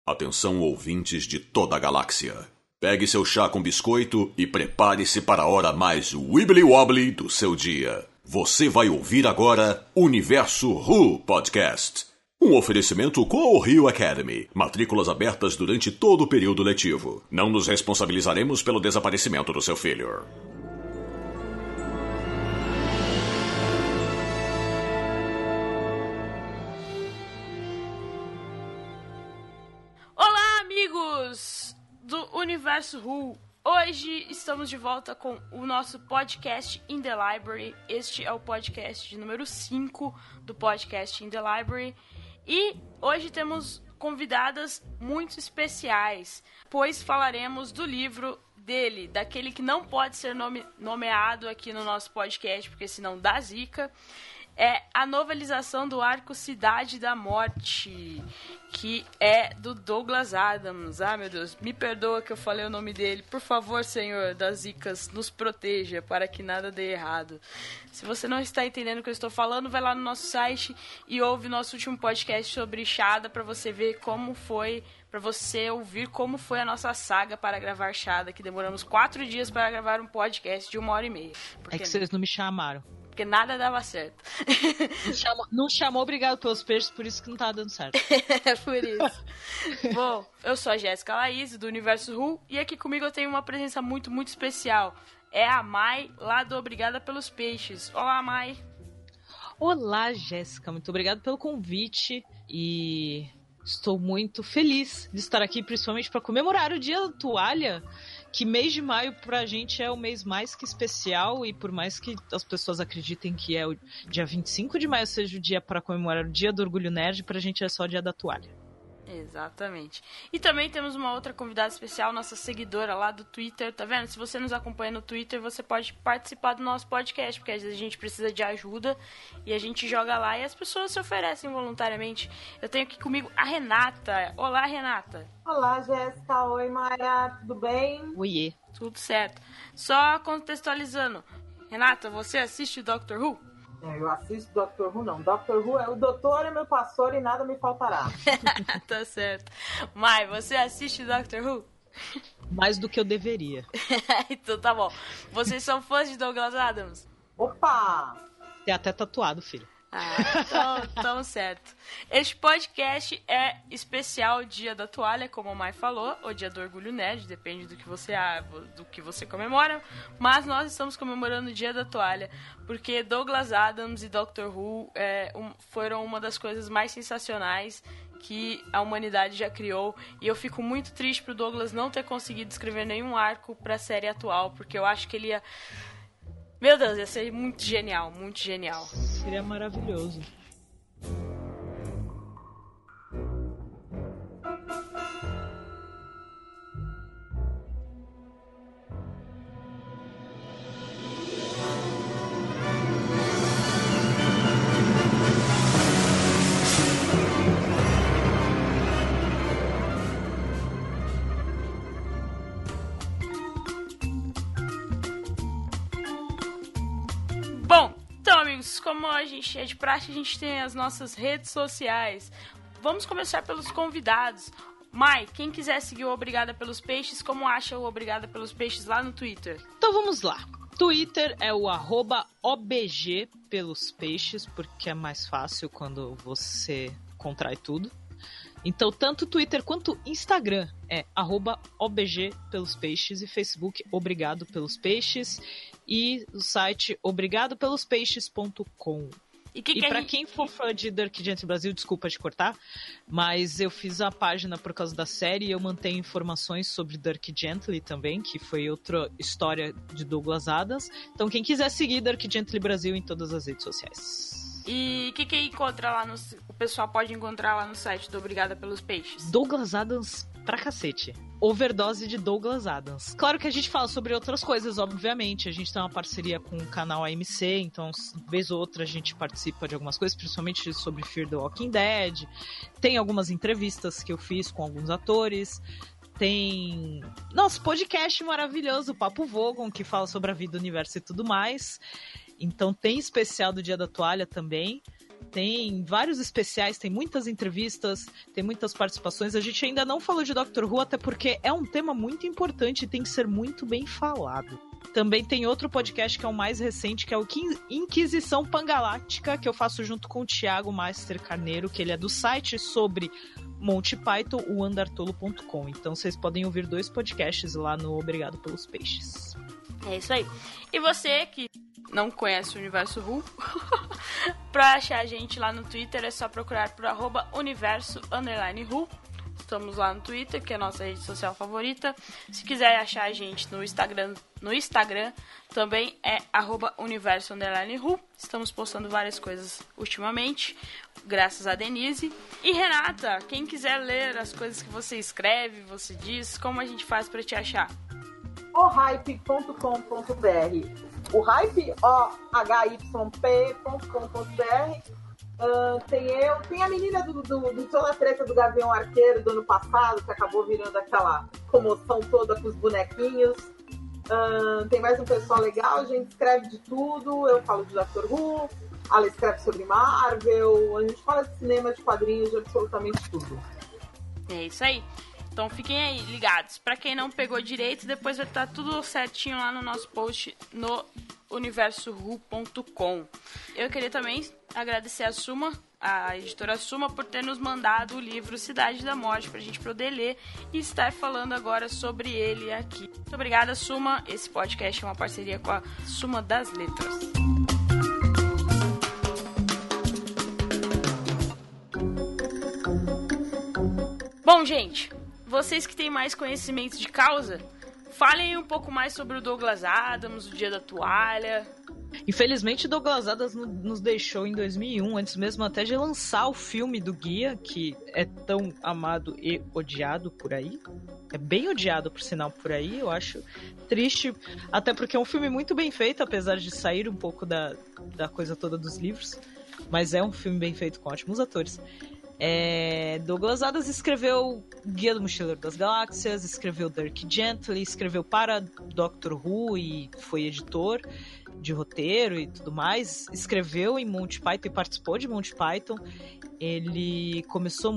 Atenção, ouvintes de toda a galáxia. Pegue seu chá com biscoito e prepare-se para a hora mais wibbly-wobbly do seu dia. Você vai ouvir agora Universo Who Podcast. Um oferecimento com o Rio Academy. Matrículas abertas durante todo o período letivo. Não nos responsabilizaremos pelo desaparecimento do seu filho. Olá, amigos do Universo Who. Hoje estamos de volta com o nosso podcast In The Library. Este é o podcast de número 5 do podcast In The Library. E hoje temos convidadas muito especiais, pois falaremos do livro dele, daquele que não pode ser nomeado aqui no nosso podcast, porque senão dá zica. É a novelização do arco Cidade da Morte, que é do Douglas Adams. Ah, meu Deus, me perdoa que eu falei o nome dele. Por favor, Senhor das zicas, nos proteja para que nada dê errado. Se você não está entendendo o que eu estou falando, vai lá no nosso site e ouve nosso último podcast sobre Shada para você ver como foi, para você ouvir como foi a nossa saga para gravar Shada, que demoramos 4 dias para gravar um podcast de 1h30. É que vocês não me chamaram. Porque nada dava certo. Não chamou obrigado pelos peixes, por isso que não tá dando certo. É por isso. Bom, eu sou a Jéssica Laís, do Universo Who, e aqui comigo eu tenho uma presença muito, muito especial. É a Mai, lá do Obrigada pelos Peixes. Olá, Mai. Olá, Jéssica. Muito obrigada pelo convite e estou muito feliz de estar aqui, principalmente para comemorar o Dia da Toalha, que mês de maio pra gente é o mês mais que especial, e por mais que as pessoas acreditem que é o dia 25 de maio seja o dia para comemorar o Dia do Orgulho Nerd, pra gente é só o Dia da Toalha. Exatamente. E também temos uma outra convidada especial, nossa seguidora lá do Twitter, tá vendo? Se você nos acompanha no Twitter, você pode participar do nosso podcast, porque às vezes a gente precisa de ajuda e a gente joga lá e as pessoas se oferecem voluntariamente. Eu tenho aqui comigo a Renata. Olá, Renata. Olá, Jéssica. Oi, Mayra. Tudo bem? Oiê. Tudo certo. Só contextualizando. Renata, você assiste Doctor Who? Eu assisto Doctor Who, não. Doctor Who é o doutor, é meu pastor e nada me faltará. Tá certo. Mai, você assiste Doctor Who? Mais do que eu deveria. Então tá bom. Vocês são fãs de Douglas Adams? Opa! É até tatuado, filho. Ah, então certo. Este podcast é especial Dia da Toalha, como a Mai falou, ou Dia do Orgulho Nerd, depende do que você comemora, mas nós estamos comemorando o Dia da Toalha, porque Douglas Adams e Doctor Who foram uma das coisas mais sensacionais que a humanidade já criou, e eu fico muito triste pro Douglas não ter conseguido escrever nenhum arco pra série atual, porque eu acho que ele ia... Meu Deus, ia ser muito genial, muito genial. Seria maravilhoso. Como a gente é de praxe, a gente tem as nossas redes sociais. Vamos começar pelos convidados. Mai, quem quiser seguir o Obrigada pelos Peixes, como acha o Obrigada pelos Peixes lá no Twitter? Então vamos lá. Twitter é o @OBG pelos peixes, porque é mais fácil quando você contrai tudo. Então, tanto Twitter quanto Instagram é @OBG pelos peixes e Facebook Obrigado pelos Peixes e o site obrigadopelospeixes.com. E pra quem for fã de Dirk Gently Brasil, desculpa te cortar, mas eu fiz a página por causa da série e eu mantenho informações sobre Dirk Gently também, que foi outra história de Douglas Adams. Então, quem quiser seguir Dirk Gently Brasil em todas as redes sociais. E o que encontra lá o pessoal pode encontrar lá no site do Obrigada pelos Peixes? Douglas Adams pra cacete. Overdose de Douglas Adams. Claro que a gente fala sobre outras coisas, obviamente. A gente tem uma parceria com o canal AMC, então, vez ou outra, a gente participa de algumas coisas, principalmente sobre Fear the Walking Dead. Tem algumas entrevistas que eu fiz com alguns atores. Tem nosso podcast maravilhoso, o Papo Vogon, que fala sobre a vida, o universo e tudo mais. Então tem especial do Dia da Toalha também. Tem vários especiais, tem muitas entrevistas, tem muitas participações. A gente ainda não falou de Doctor Who, até porque é um tema muito importante e tem que ser muito bem falado. Também tem outro podcast que é o mais recente, que é o Inquisição Pangaláctica, que eu faço junto com o Thiago Master Carneiro, que ele é do site sobre Monty Python, o andartolo.com. Então vocês podem ouvir 2 podcasts lá no Obrigado pelos Peixes. É isso aí. E você que não conhece o Universo Who, pra achar a gente lá no Twitter é só procurar por @universo_Who. Estamos lá no Twitter, que é a nossa rede social favorita. Se quiser achar a gente no Instagram também é @universo_Who. Estamos postando várias coisas ultimamente, graças a Denise. E Renata, quem quiser ler as coisas que você escreve, você diz, como a gente faz pra te achar? ohype.com.br. O hype, OHYP.com.br. Tem a menina do Toda a Treta do Gavião Arqueiro do ano passado, que acabou virando aquela comoção toda com os bonequinhos. Tem mais um pessoal legal, a gente escreve de tudo. Eu falo de Doctor Who, ela escreve sobre Marvel, a gente fala de cinema, de quadrinhos, de absolutamente tudo. É isso aí. Então fiquem aí ligados. Pra quem não pegou direito, depois vai estar tudo certinho lá no nosso post no universohu.com. Eu queria também agradecer a editora Suma, por ter nos mandado o livro Cidade da Morte pra gente poder ler e estar falando agora sobre ele aqui. Muito obrigada, Suma. Esse podcast é uma parceria com a Suma das Letras. Bom, gente, vocês que têm mais conhecimento de causa, falem um pouco mais sobre o Douglas Adams, o Dia da Toalha. Infelizmente, Douglas Adams nos deixou em 2001, antes mesmo até de lançar o filme do Guia, que é tão amado e odiado por aí. É bem odiado, por sinal, por aí. Eu acho triste, até porque é um filme muito bem feito, apesar de sair um pouco da coisa toda dos livros. Mas é um filme bem feito, com ótimos atores. Douglas Adams escreveu Guia do Mochileiro das Galáxias, escreveu Dirk Gently, escreveu para Doctor Who e foi editor de roteiro e tudo mais, escreveu em Monty Python e participou de Monty Python. Ele começou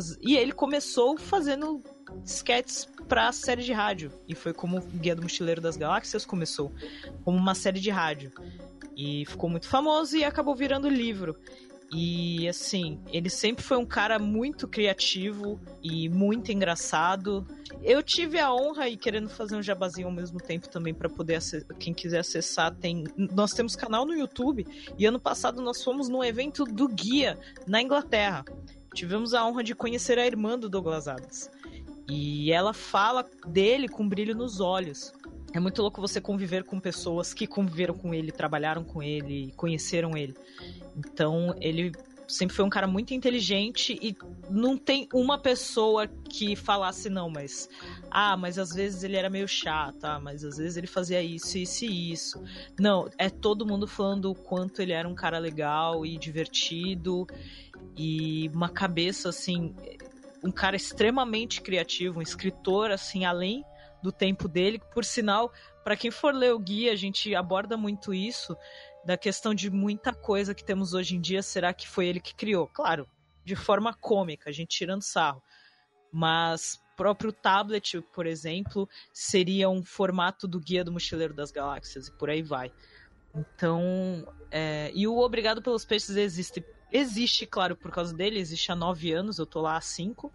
fazendo sketches para a série de rádio, e foi como Guia do Mochileiro das Galáxias começou, como uma série de rádio, e ficou muito famoso e acabou virando livro. E, assim, ele sempre foi um cara muito criativo e muito engraçado. Eu tive a honra, e querendo fazer um jabazinho ao mesmo tempo também para poder quem quiser acessar, nós temos canal no YouTube, e ano passado nós fomos num evento do Guia na Inglaterra. Tivemos a honra de conhecer a irmã do Douglas Adams. E ela fala dele com brilho nos olhos. É muito louco você conviver com pessoas que conviveram com ele, trabalharam com ele, conheceram ele. Então, ele sempre foi um cara muito inteligente e não tem uma pessoa que falasse não, mas às vezes ele era meio chato, mas às vezes ele fazia isso, isso e isso. Não, é todo mundo falando o quanto ele era um cara legal e divertido e uma cabeça, assim, um cara extremamente criativo, um escritor, assim, além do tempo dele. Por sinal, para quem for ler o Guia, a gente aborda muito isso, da questão de muita coisa que temos hoje em dia, será que foi ele que criou? Claro, de forma cômica, a gente tirando sarro. Mas próprio tablet, por exemplo, seria um formato do Guia do Mochileiro das Galáxias, e por aí vai. Então, e o Obrigado pelos Peixes existe, claro, por causa dele, existe há 9 anos, eu tô lá há 5.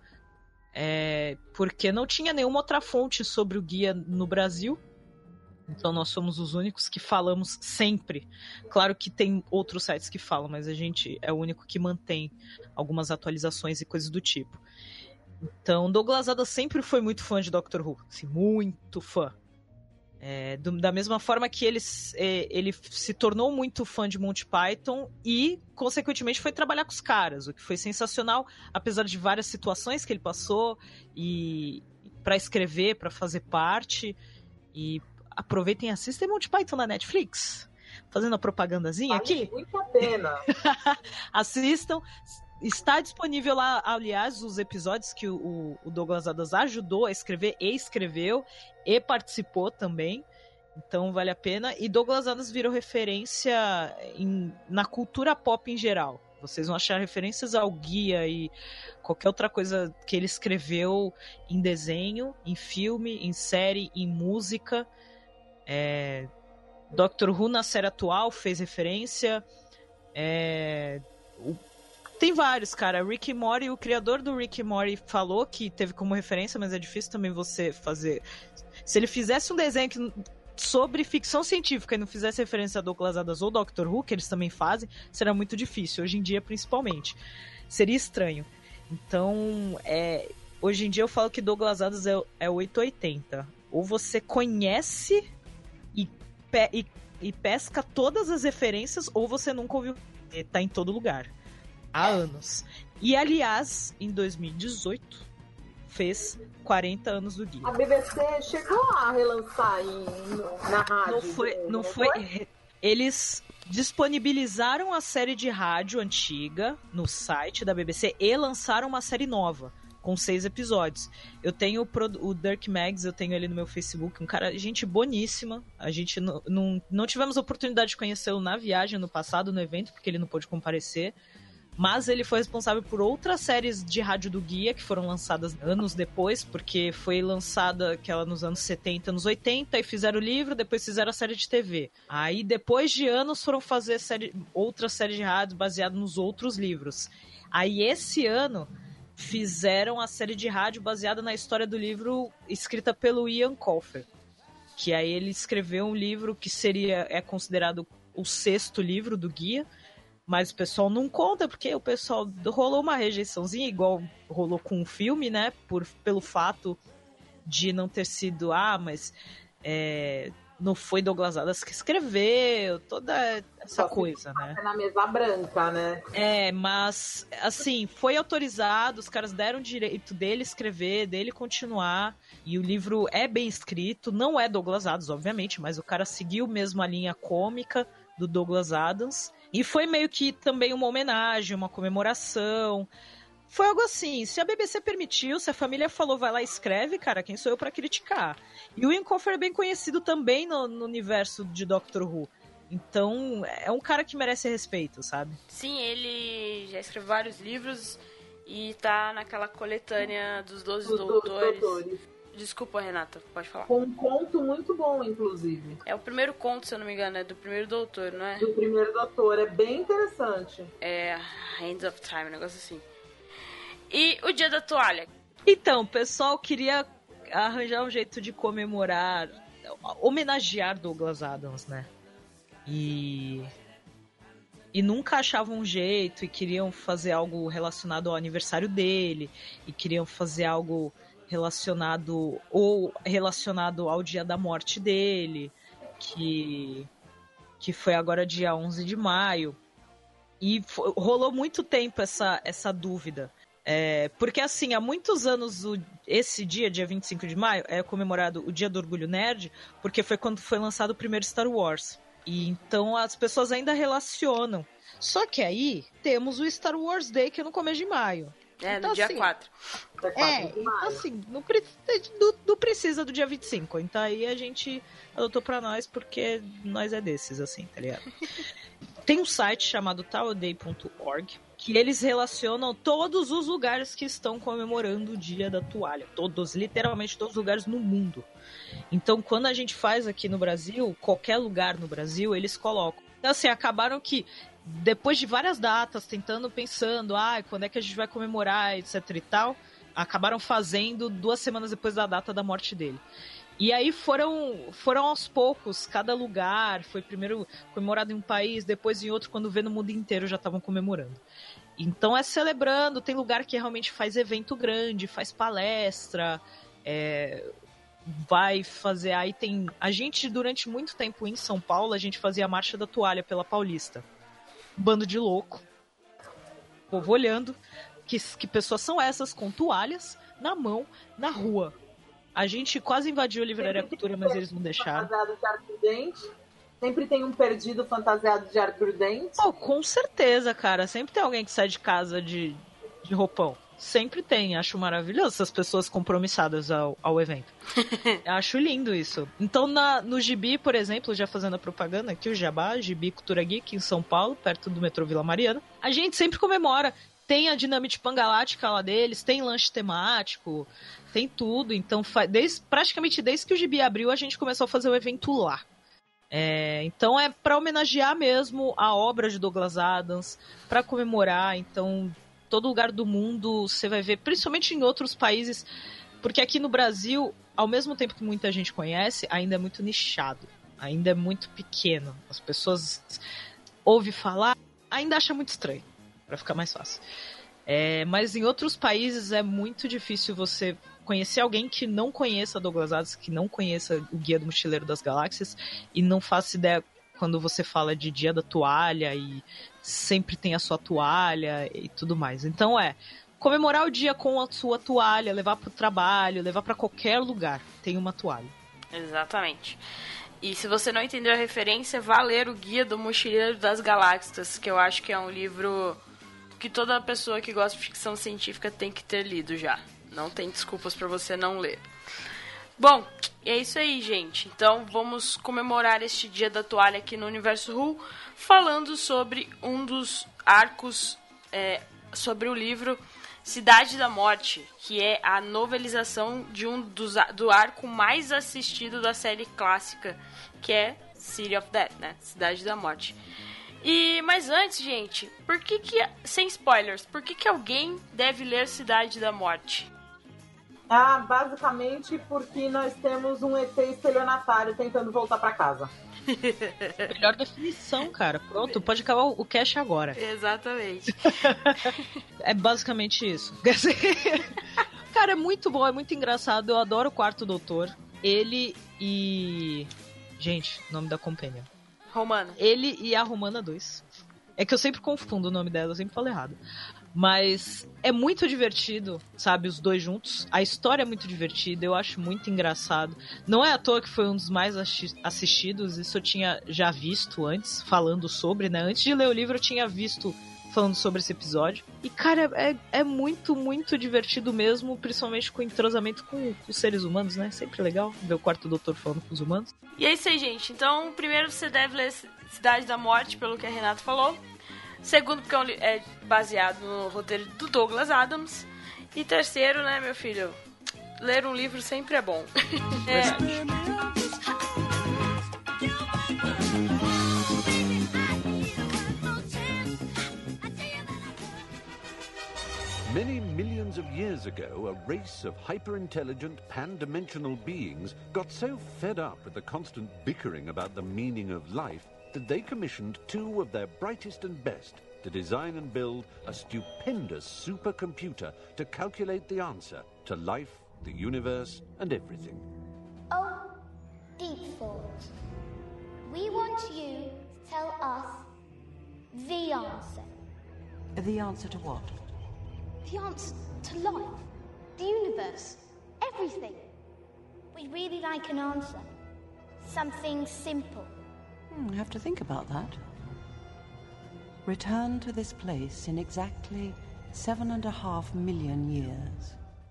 Porque não tinha nenhuma outra fonte sobre o Guia no Brasil. Então nós somos os únicos que falamos sempre. Claro que tem outros sites que falam, mas a gente é o único que mantém algumas atualizações e coisas do tipo. Então Douglas Adams sempre foi muito fã de Doctor Who, assim, muito fã. Da mesma forma que ele se tornou muito fã de Monty Python e, consequentemente, foi trabalhar com os caras, o que foi sensacional, apesar de várias situações que ele passou, e para escrever, para fazer parte. E aproveitem e assistam Monty Python na Netflix, fazendo a propagandazinha aqui. Muito a pena. Assistam. Está disponível lá, aliás, os episódios que o Douglas Adams ajudou a escrever e escreveu e participou também. Então vale a pena. E Douglas Adams virou referência na cultura pop em geral. Vocês vão achar referências ao Guia e qualquer outra coisa que ele escreveu em desenho, em filme, em série, em música. Doctor Who na série atual fez referência. Tem vários, cara. Rick e Morty, o criador do Rick e Morty falou que teve como referência, mas é difícil também você fazer. Se ele fizesse um desenho sobre ficção científica e não fizesse referência a Douglas Adams ou Doctor Who, que eles também fazem, será muito difícil, hoje em dia principalmente. Seria estranho. Então, hoje em dia eu falo que Douglas Adams é 880. Ou você conhece e pesca todas as referências, ou você nunca ouviu. Tá em todo lugar. Há anos. E, aliás, em 2018, fez 40 anos do Guia. A BBC chegou a relançar na rádio. Não foi. Eles disponibilizaram a série de rádio antiga no site da BBC e lançaram uma série nova, com 6 episódios. Eu tenho o Dirk Maggs, eu tenho ele no meu Facebook, um cara, gente boníssima. A gente não tivemos a oportunidade de conhecê-lo na viagem no passado, no evento, porque ele não pôde comparecer. Mas ele foi responsável por outras séries de rádio do Guia, que foram lançadas anos depois, porque foi lançada aquela nos anos 70, anos 80, e fizeram o livro, depois fizeram a série de TV. Aí, depois de anos, foram fazer outra série de rádio baseada nos outros livros. Aí, esse ano, fizeram a série de rádio baseada na história do livro escrita pelo Ian Colfer. Que aí ele escreveu um livro que é considerado o 6º livro do Guia, mas o pessoal não conta, porque o pessoal rolou uma rejeiçãozinha, igual rolou com o filme, né? Pelo fato de não ter sido, mas não foi Douglas Adams que escreveu, toda essa coisa, né? Na mesa branca, né? Mas, assim, foi autorizado, os caras deram o direito dele escrever, dele continuar, e o livro é bem escrito, não é Douglas Adams, obviamente, mas o cara seguiu mesmo a linha cômica do Douglas Adams. E foi meio que também uma homenagem, uma comemoração. Foi algo assim, se a BBC permitiu, se a família falou, vai lá e escreve, cara, quem sou eu pra criticar? E o Ian Colfer é bem conhecido também no universo de Doctor Who. Então, é um cara que merece respeito, sabe? Sim, ele já escreveu vários livros e tá naquela coletânea dos 12 doutores. Desculpa, Renata, pode falar. Com um conto muito bom, inclusive. É o primeiro conto, se eu não me engano, é do primeiro doutor, não é? Do primeiro doutor, é bem interessante. É, Hands of Time, um negócio assim. E o Dia da Toalha? Então, o pessoal queria arranjar um jeito de comemorar, homenagear Douglas Adams, né? E nunca achavam um jeito, e queriam fazer algo relacionado ao aniversário dele, e queriam fazer algo relacionado ao dia da morte dele, que foi agora dia 11 de maio. E rolou muito tempo essa dúvida. Porque, assim, há muitos anos esse dia 25 de maio, é comemorado o Dia do Orgulho Nerd, porque foi quando foi lançado o primeiro Star Wars. E então as pessoas ainda relacionam. Só que aí temos o Star Wars Day, que é no começo de maio. No dia 4. Então, assim, não precisa do dia 25. Então aí a gente adotou pra nós, porque nós é desses, assim, tá ligado? Tem um site chamado towerday.org, que eles relacionam todos os lugares que estão comemorando o Dia da Toalha. Literalmente todos os lugares no mundo. Então, quando a gente faz aqui no Brasil, qualquer lugar no Brasil, eles colocam. Então, assim, acabaram que depois de várias datas, pensando, quando é que a gente vai comemorar, etc e tal, acabaram fazendo 2 semanas depois da data da morte dele. E aí foram aos poucos, cada lugar foi primeiro comemorado em um país, depois em outro, quando vê no mundo inteiro já estavam comemorando. Então é celebrando, tem lugar que realmente faz evento grande, faz palestra, vai fazer, aí tem... A gente, durante muito tempo em São Paulo, a gente fazia a Marcha da Toalha pela Paulista. Um bando de louco, povo olhando, que pessoas são essas com toalhas na mão, na rua. A gente quase invadiu a Livraria Cultura, mas eles não deixaram. Fantasiado de Arthur Dente. Sempre tem um perdido fantasiado de Arthur Dente. Com certeza, cara. Sempre tem alguém que sai de casa de roupão. Sempre tem, acho maravilhoso essas pessoas compromissadas ao evento. Acho lindo isso. Então, no Gibi, por exemplo, já fazendo a propaganda aqui, o Jabá, Gibi Cultura Geek, em São Paulo, perto do metrô Vila Mariana, a gente sempre comemora. Tem a Dinamite Pangalática lá deles, tem lanche temático, tem tudo. Então, praticamente desde que o Gibi abriu, a gente começou a fazer o evento lá. Então, é para homenagear mesmo a obra de Douglas Adams, para comemorar. Então, todo lugar do mundo você vai ver, principalmente em outros países, porque aqui no Brasil, ao mesmo tempo que muita gente conhece, ainda é muito nichado, ainda é muito pequeno. As pessoas ouvem falar, ainda acham muito estranho, para ficar mais fácil. Mas em outros países é muito difícil você conhecer alguém que não conheça Douglas Adams, que não conheça o Guia do Mochileiro das Galáxias e não faça ideia quando você fala de Dia da Toalha e sempre tem a sua toalha e tudo mais. Então comemorar o dia com a sua toalha, levar pro trabalho, levar para qualquer lugar, tem uma toalha. Exatamente. E se você não entendeu a referência, vá ler o Guia do Mochileiro das Galáxias, que eu acho que é um livro que toda pessoa que gosta de ficção científica tem que ter lido já. Não tem desculpas para você não ler. Bom, é isso aí, gente. Então, vamos comemorar este Dia da Toalha aqui no Universo Who, falando sobre um dos arcos, sobre o livro Cidade da Morte, que é a novelização de do arco mais assistido da série clássica, que é City of Death, né? Cidade da Morte. Mas antes, gente, sem spoilers, por que alguém deve ler Cidade da Morte? Basicamente porque nós temos um ET estelionatário tentando voltar pra casa. Melhor definição, cara. Pronto, pode acabar o cast agora. Exatamente. É basicamente isso. Cara, é muito bom, é muito engraçado. Eu adoro o Quarto Doutor. Ele e... Gente, nome da Companion. Romana. Ele e a Romana 2. É que eu sempre confundo o nome dela, eu sempre falo errado. Mas é muito divertido, sabe, os dois juntos. A história é muito divertida, eu acho muito engraçado. Não é à toa que foi um dos mais assistidos, isso eu tinha já visto antes, falando sobre, né? Antes de ler o livro eu tinha visto falando sobre esse episódio. E, cara, é muito, muito divertido mesmo, principalmente com o entrosamento com os seres humanos, né? Sempre legal ver o Quarto Doutor falando com os humanos. E é isso aí, gente. Então, primeiro você deve ler Cidade da Morte, pelo que a Renata falou. Segundo, porque é baseado no roteiro do Douglas Adams. E terceiro, né, meu filho? Ler um livro sempre é bom. Many millions of years ago, a race of hyper-intelligent, pan-dimensional beings got so fed up with the constant bickering about the meaning of life that they commissioned two of their brightest and best to design and build a stupendous supercomputer to calculate the answer to life, the universe, and everything. Oh, Deep Thought, we want you to tell us the answer. The answer to what? The answer to life, the universe, everything. We'd really like an answer. Something simple. I have to think about that. Return to this place in exactly 7.5 million years.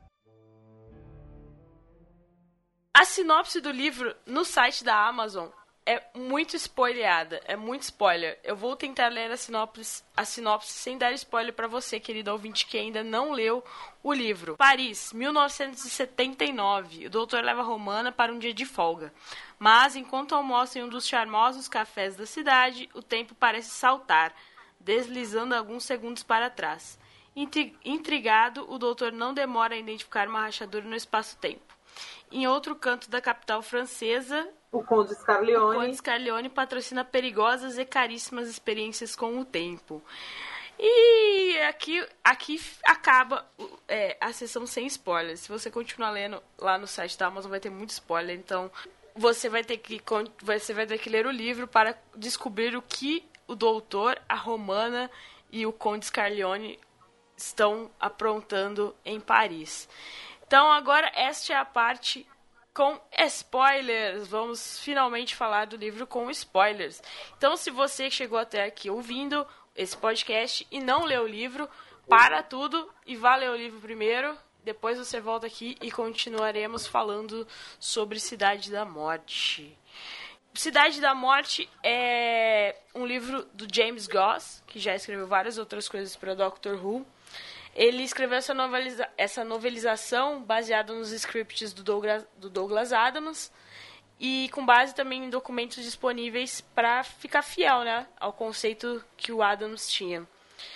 A sinopse do livro no site da Amazon é muito spoileada, é muito spoiler. Eu vou tentar ler a sinopse sem dar spoiler pra você, querido ouvinte, que ainda não leu o livro. Paris, 1979. O doutor leva a Romana para um dia de folga. Mas, enquanto almoça em um dos charmosos cafés da cidade, o tempo parece saltar, deslizando alguns segundos para trás. Intrigado, o doutor não demora a identificar uma rachadura no espaço-tempo. Em outro canto da capital francesa, o Conde Scarleone patrocina perigosas e caríssimas experiências com o tempo. E aqui acaba a sessão sem spoilers. Se você continuar lendo lá no site da Amazon, vai ter muito spoiler. Então, você vai ter que ler o livro para descobrir o que o doutor, a Romana e o Conde Scarleone estão aprontando em Paris. Então, agora, esta é a parte com spoilers. Vamos finalmente falar do livro com spoilers. Então, se você chegou até aqui ouvindo esse podcast e não leu o livro, para tudo e vá ler o livro primeiro. Depois você volta aqui e continuaremos falando sobre Cidade da Morte. Cidade da Morte é um livro do James Goss, que já escreveu várias outras coisas para Doctor Who. Ele escreveu essa novelização baseada nos scripts do Douglas Adams e com base também em documentos disponíveis para ficar fiel, né, ao conceito que o Adams tinha.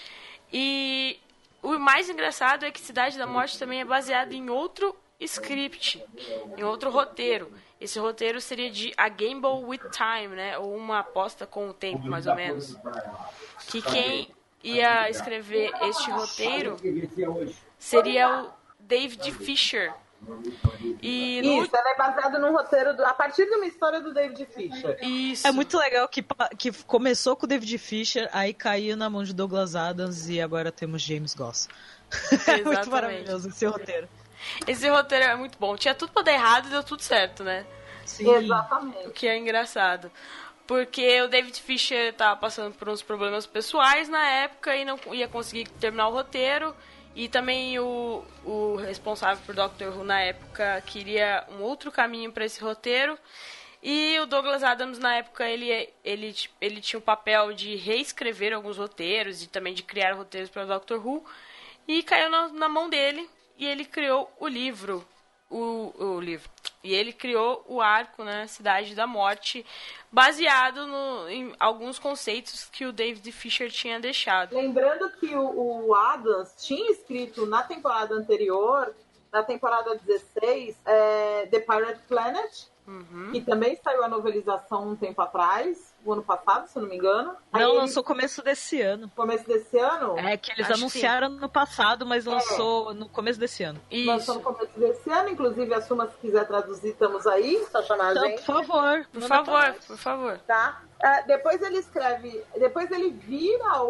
E o mais engraçado é que Cidade da Morte também é baseado em outro script, em outro roteiro. Esse roteiro seria de A Gamble with Time, né, ou uma aposta com o tempo, mais ou menos. Que quem ia escrever este roteiro seria o David Fisher. Isso, ela é baseada num roteiro a partir de uma história do David Fisher. Isso. É muito legal que começou com o David Fisher, aí caiu na mão de Douglas Adams e agora temos James Goss. É muito maravilhoso esse roteiro. Esse roteiro é muito bom. Tinha tudo pra dar errado e deu tudo certo, né? Sim. Exatamente. O que é engraçado. Porque o David Fisher estava passando por uns problemas pessoais na época e não ia conseguir terminar o roteiro. E também o responsável por Doctor Who na época queria um outro caminho para esse roteiro. E o Douglas Adams, na época, ele tinha o papel de reescrever alguns roteiros e também de criar roteiros para Doctor Who. E caiu na mão dele e ele criou o livro. O livro. E ele criou o arco, né, Cidade da Morte, baseado em alguns conceitos que o David Fisher tinha deixado. Lembrando que o Adams tinha escrito na temporada anterior, na temporada 16, The Pirate Planet, que também saiu a novelização um tempo atrás, o ano passado, se eu não me engano. Não, lançou começo desse ano. Começo desse ano? É, que eles anunciaram no passado, mas lançou no começo desse ano. Isso. Lançou no começo desse ano, inclusive a Suma, se quiser traduzir, estamos aí, só chamar a gente. Por favor. Por favor. Tá? Depois ele vira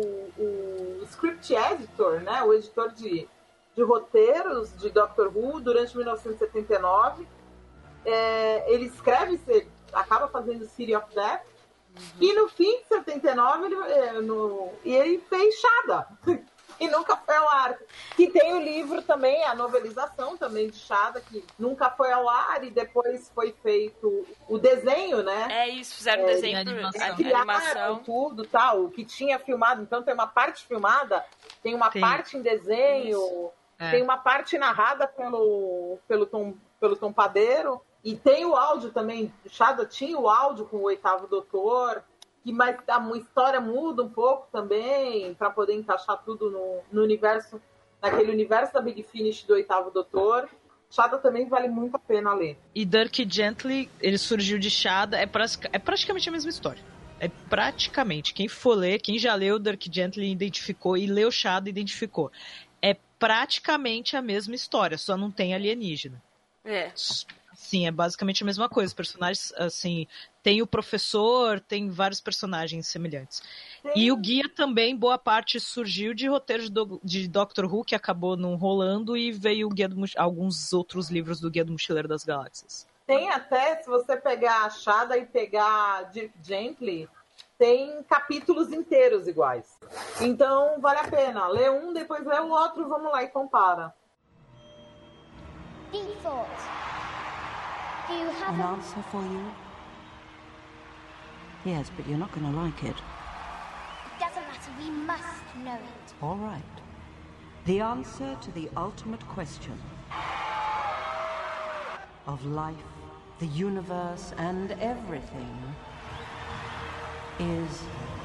o script editor, né? O editor de roteiros de Doctor Who durante 1979. Ele escreve, acaba fazendo City of Death, e no fim de 79 ele fez Shada, e nunca foi ao ar. Que tem o livro também, a novelização também de Shada, que nunca foi ao ar, e depois foi feito o desenho, né? É isso, fizeram desenho, animação. Tudo, tal, o que tinha filmado. Então tem uma parte filmada, tem uma parte em desenho, tem uma parte narrada pelo Tom Padeiro. E tem o áudio também, Shada tinha o áudio com o Oitavo Doutor, mas a história muda um pouco também, para poder encaixar tudo no universo, naquele universo da Big Finish do Oitavo Doutor. Shada também vale muito a pena ler. E Dirk Gently, ele surgiu de Shada, é praticamente a mesma história. É praticamente. Quem for ler, quem já leu Dirk Gently identificou, e leu Shada identificou. É praticamente a mesma história, só não tem alienígena. Sim, é basicamente a mesma coisa. Os personagens, assim, tem o professor, tem vários personagens semelhantes. Sim. E o guia também, boa parte, surgiu de roteiros de Doctor Who, que acabou não rolando, e veio alguns outros livros do Guia do Mochileiro das Galáxias. Tem até, se você pegar a Shada e pegar Dirk Gently, tem capítulos inteiros iguais. Então, vale a pena. Lê um, depois lê o outro, vamos lá e compara. Deep thought. Do you have An answer for you? Yes, but you're not going to like it. It doesn't matter. We must know it. All right. The answer to the ultimate question of life, the universe, and everything is...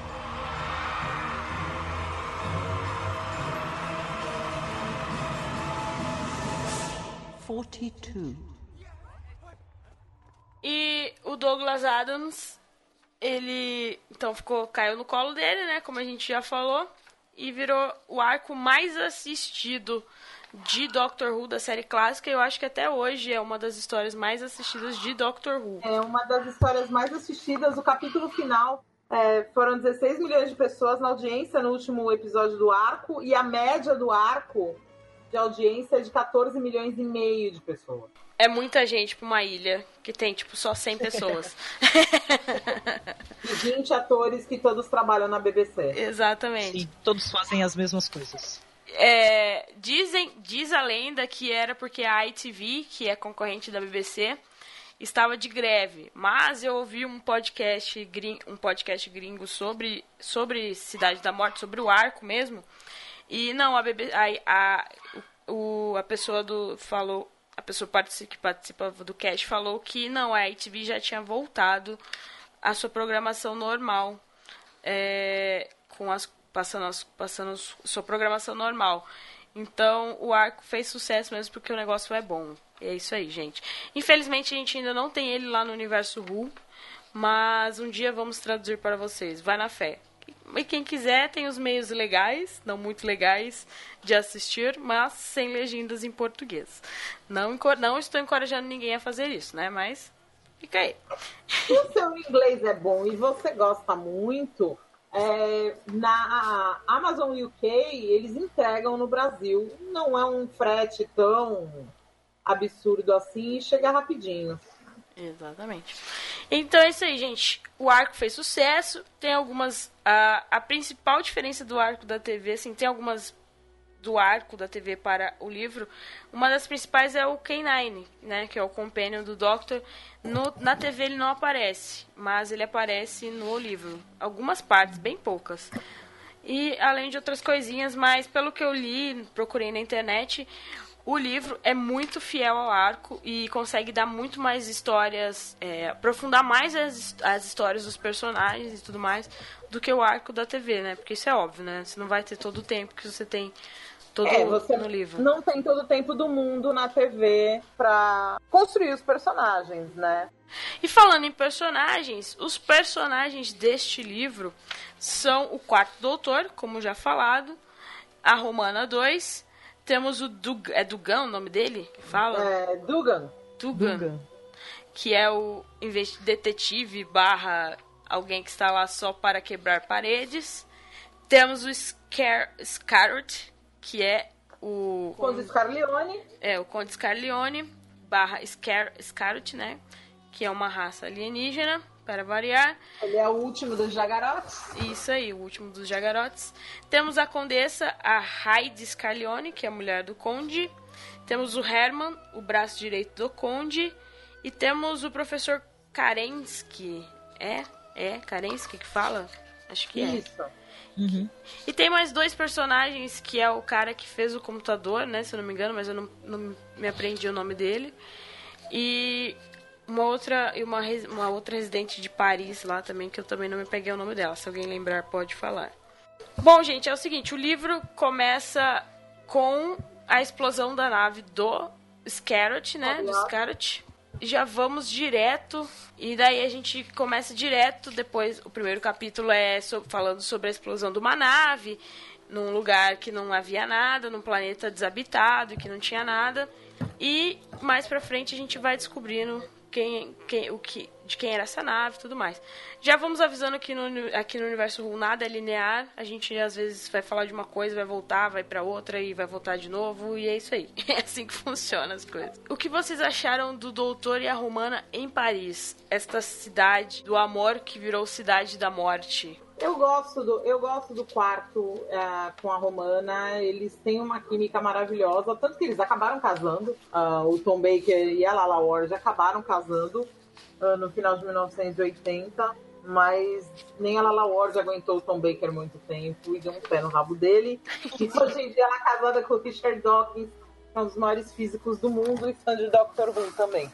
E o Douglas Adams, ele então caiu no colo dele, né, como a gente já falou, e virou o arco mais assistido de Doctor Who da série clássica. Eu acho que até hoje é uma das histórias mais assistidas de Doctor Who. É uma das histórias mais assistidas. O capítulo final foram 16 milhões de pessoas na audiência no último episódio do arco, e a média do arco de audiência é de 14 milhões e meio de pessoas. É muita gente pra uma ilha que tem, tipo, só 100 pessoas. E 20 atores que todos trabalham na BBC. Exatamente. Sim, todos fazem as mesmas coisas. Diz a lenda que era porque a ITV, que é concorrente da BBC, estava de greve. Mas eu ouvi um podcast gringo sobre Cidade da Morte, sobre o arco mesmo. E não, a pessoa que participa do cast falou que não, a ITV já tinha voltado à sua programação normal, passando sua programação normal. Então o arco fez sucesso mesmo porque o negócio é bom. É isso aí, gente. Infelizmente a gente ainda não tem ele lá no Universo Who, mas um dia vamos traduzir para vocês. Vai na fé. E quem quiser tem os meios legais, não muito legais, de assistir, mas sem legendas em português. Não estou encorajando ninguém a fazer isso, né? Mas fica aí. Se o seu inglês é bom e você gosta muito, na Amazon UK eles entregam no Brasil. Não é um frete tão absurdo assim e chega rapidinho. Exatamente. Então é isso aí, gente. O arco fez sucesso. Tem algumas... A principal diferença do arco da TV, assim, tem algumas do arco da TV para o livro. Uma das principais é o K9, né, que é o companion do Doctor. Na TV ele não aparece, mas ele aparece no livro. Algumas partes, bem poucas. E além de outras coisinhas, mas pelo que eu li, procurei na internet... O livro é muito fiel ao arco e consegue dar muito mais histórias, aprofundar mais as histórias dos personagens e tudo mais do que o arco da TV, né? Porque isso é óbvio, né? Você não vai ter todo o tempo que você tem você no livro. Não tem todo o tempo do mundo na TV pra construir os personagens, né? E falando em personagens, os personagens deste livro são o Quarto Doutor, como já falado, a Romana 2... Temos o Dugan, o nome dele? Que fala? Dugan. Que é o detetive / alguém que está lá só para quebrar paredes. Temos o Scarlet, que é o... Conde Scarlione. O Conde Scarlione / Scarlet, né? Que é uma raça alienígena, para variar. Ele é o último dos Jagarotes. Isso aí, o último dos Jagarotes. Temos a Condessa, a Heidi Scarlione, que é a mulher do Conde. Temos o Herman, o braço direito do Conde. E temos o professor Karensky. Karensky que fala? Acho que é. Isso. Uhum. E tem mais dois personagens, que é o cara que fez o computador, né? Se eu não me engano, mas eu não me aprendi o nome dele. E... Uma outra residente de Paris lá também, que eu também não me peguei o nome dela. Se alguém lembrar, pode falar. Bom, gente, é o seguinte. O livro começa com a explosão da nave do Scarlet, né? Do Scarlet. Já vamos direto. E daí a gente começa direto. Depois, o primeiro capítulo é falando sobre a explosão de uma nave. Num lugar que não havia nada. Num planeta desabitado, que não tinha nada. E mais pra frente a gente vai descobrindo... de quem era essa nave e tudo mais. Já vamos avisando que aqui no Universo Who nada é linear. A gente às vezes vai falar de uma coisa, vai voltar, vai pra outra e vai voltar de novo. E é isso aí. É assim que funcionam as coisas. O que vocês acharam do Doutor e a Romana em Paris? Esta cidade do amor que virou cidade da morte. Eu gosto do quarto com a Romana. Eles têm uma química maravilhosa. Tanto que eles acabaram casando. O Tom Baker e a Lala Ward acabaram casando no final de 1980. Mas nem a Lala Ward aguentou o Tom Baker muito tempo e deu um pé no rabo dele. E hoje em dia ela é casada com o Richard Dawkins, que é um dos maiores físicos do mundo e fã de Doctor Who também.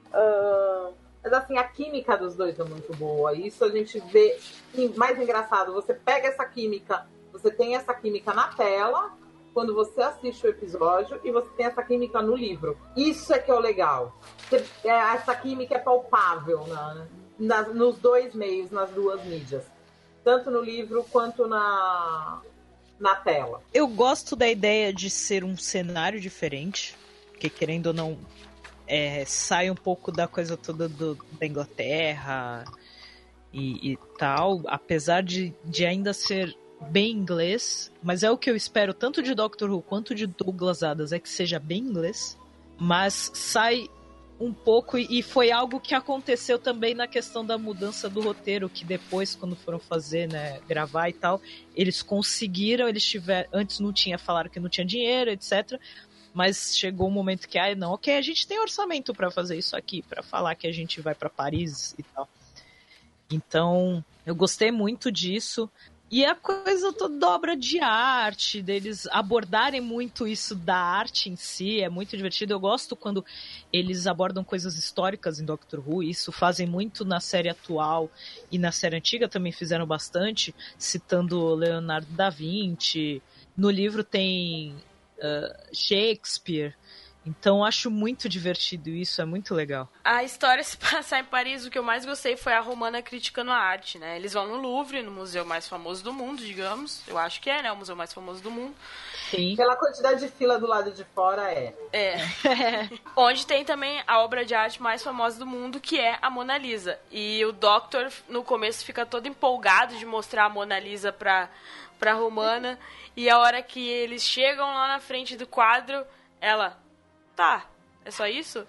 Mas assim, a química dos dois é muito boa. Isso a gente vê. E mais engraçado, você pega essa química, você tem essa química na tela, quando você assiste o episódio, e você tem essa química no livro. Isso é que é o legal. Essa química é palpável, né? Nos dois meios, nas duas mídias. Tanto no livro quanto na tela. Eu gosto da ideia de ser um cenário diferente, porque querendo ou não, sai um pouco da coisa toda da Inglaterra e tal, apesar de ainda ser bem inglês, mas é o que eu espero tanto de Doctor Who quanto de Douglas Adams, é que seja bem inglês, mas sai um pouco, e foi algo que aconteceu também na questão da mudança do roteiro, que depois, quando foram fazer, né, gravar e tal, eles conseguiram, antes não tinha, falaram que não tinha dinheiro, etc., mas chegou um momento que, não, ok, a gente tem orçamento pra fazer isso aqui, pra falar que a gente vai pra Paris e tal. Então, eu gostei muito disso. E a coisa toda da obra de arte, deles abordarem muito isso da arte em si, é muito divertido. Eu gosto quando eles abordam coisas históricas em Doctor Who, isso fazem muito na série atual e na série antiga também fizeram bastante, citando Leonardo da Vinci. No livro tem Shakespeare. Então acho muito divertido isso, é muito legal. A história se passar em Paris, o que eu mais gostei foi a Romana criticando a arte, né? Eles vão no Louvre, no museu mais famoso do mundo, digamos. Eu acho que é, né? O museu mais famoso do mundo. Sim. Pela quantidade de fila do lado de fora, é. Onde tem também a obra de arte mais famosa do mundo, que é a Mona Lisa. E o Doctor, no começo, fica todo empolgado de mostrar a Mona Lisa pra Romana. E a hora que eles chegam lá na frente do quadro, ela... Tá, é só isso?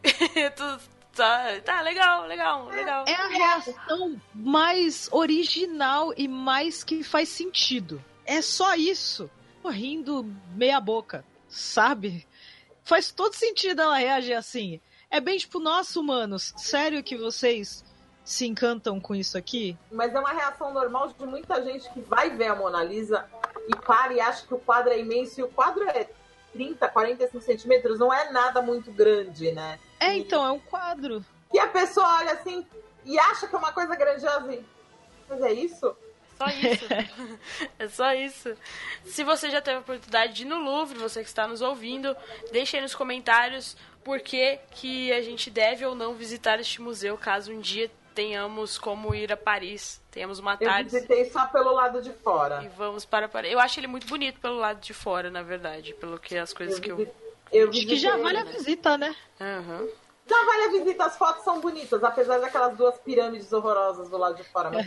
Tá, legal. É a reação mais original e mais que faz sentido. É só isso. Tô rindo meia boca, sabe? Faz todo sentido ela reagir assim. É bem tipo, nossa, humanos, sério que vocês se encantam com isso aqui? Mas é uma reação normal de muita gente que vai ver a Mona Lisa e para e acha que o quadro é imenso, e o quadro é 30, 45 centímetros, não é nada muito grande, né? Então, é um quadro. E a pessoa olha assim e acha que é uma coisa grandiosa. Mas é isso? Só isso. É só isso. Se você já teve a oportunidade de ir no Louvre, você que está nos ouvindo, deixe aí nos comentários por que a gente deve ou não visitar este museu, caso um dia tenhamos como ir a Paris. Tenhamos uma tarde. Eu visitei só pelo lado de fora. E vamos para Paris. Eu acho ele muito bonito pelo lado de fora, na verdade. Pelo que as coisas Acho que já vale a visita, né? Uhum. Já vale a visita, as fotos são bonitas, apesar daquelas duas pirâmides horrorosas do lado de fora. Mas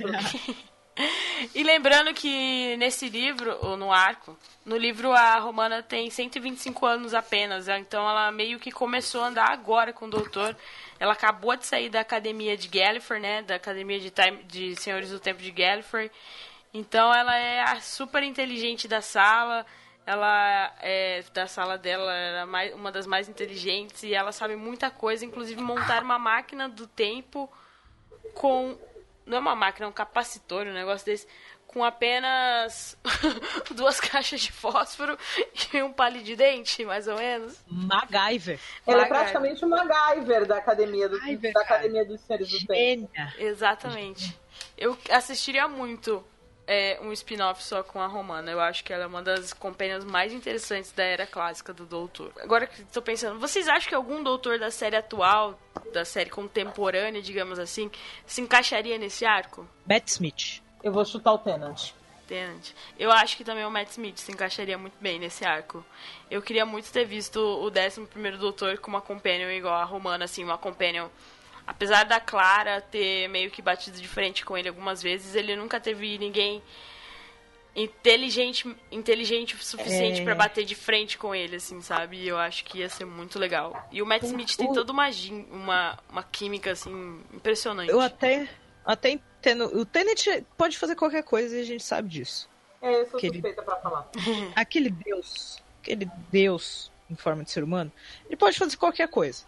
E lembrando que nesse livro, ou no arco, no livro a Romana tem 125 anos apenas, então ela meio que começou a andar agora com o doutor. Ela acabou de sair da academia de Gallifrey, né, da academia de Senhores do Tempo de Gallifrey. Então ela é a super inteligente da sala, ela é, da sala dela, era uma das mais inteligentes, e ela sabe muita coisa, inclusive montar uma máquina do tempo com... Não é uma máquina, é um capacitor, um negócio desse, com apenas 2 caixas de fósforo e um palito de dente, mais ou menos. MacGyver. Ela é praticamente uma MacGyver da academia, da academia dos Senhores do Tempo. Exatamente. Eu assistiria muito um spin-off só com a Romana. Eu acho que ela é uma das companions mais interessantes da era clássica do Doutor. Agora que estou pensando, vocês acham que algum Doutor da série atual, da série contemporânea, digamos assim, se encaixaria nesse arco? Matt Smith. Eu vou chutar o Tennant. Eu acho que também o Matt Smith se encaixaria muito bem nesse arco. Eu queria muito ter visto o 11º Doutor com uma companion igual a Romana, assim, uma companion... Apesar da Clara ter meio que batido de frente com ele algumas vezes, ele nunca teve ninguém inteligente o suficiente pra bater de frente com ele, assim, sabe? E eu acho que ia ser muito legal. E o Matt Smith tem toda uma química, assim, impressionante. Eu até entendo. O Tennant pode fazer qualquer coisa e a gente sabe disso. Eu sou suspeita pra falar. Aquele Deus em forma de ser humano, ele pode fazer qualquer coisa.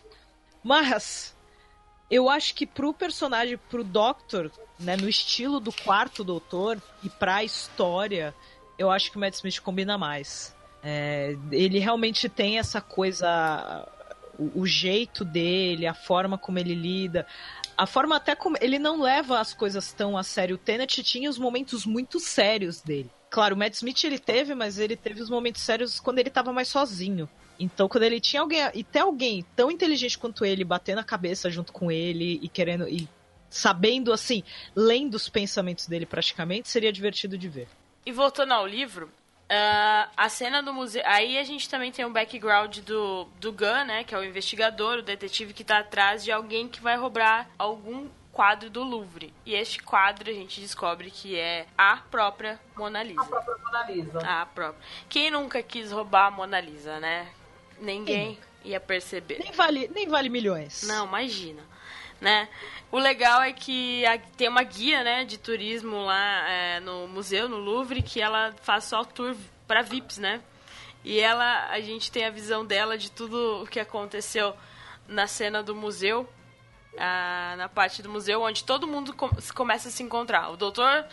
Mas... eu acho que pro personagem, pro Doctor, né, no estilo do 4º Doutor e pra história, eu acho que o Matt Smith combina mais. Ele realmente tem essa coisa, o jeito dele, a forma como ele lida, a forma até como ele não leva as coisas tão a sério. O Tennant tinha os momentos muito sérios dele. Claro, o Matt Smith ele teve, mas ele teve os momentos sérios quando ele tava mais sozinho. Então, quando ele tinha alguém, e ter alguém tão inteligente quanto ele, batendo a cabeça junto com ele e querendo, e sabendo, assim, lendo os pensamentos dele praticamente, seria divertido de ver. E voltando ao livro, a cena do museu... Aí a gente também tem um background do Gunn, né, que é o investigador, o detetive que tá atrás de alguém que vai roubar algum quadro do Louvre. E este quadro a gente descobre que é a própria Mona Lisa. A própria Mona Lisa. A própria. Quem nunca quis roubar a Mona Lisa, né? Ninguém. ia perceber. Nem vale milhões. Não, imagina. Né? O legal é que tem uma guia, né, de turismo lá no museu, no Louvre, que ela faz só tour para VIPs, né? E a gente tem a visão dela de tudo o que aconteceu na cena do museu, na parte do museu, onde todo mundo começa a se encontrar. O doutor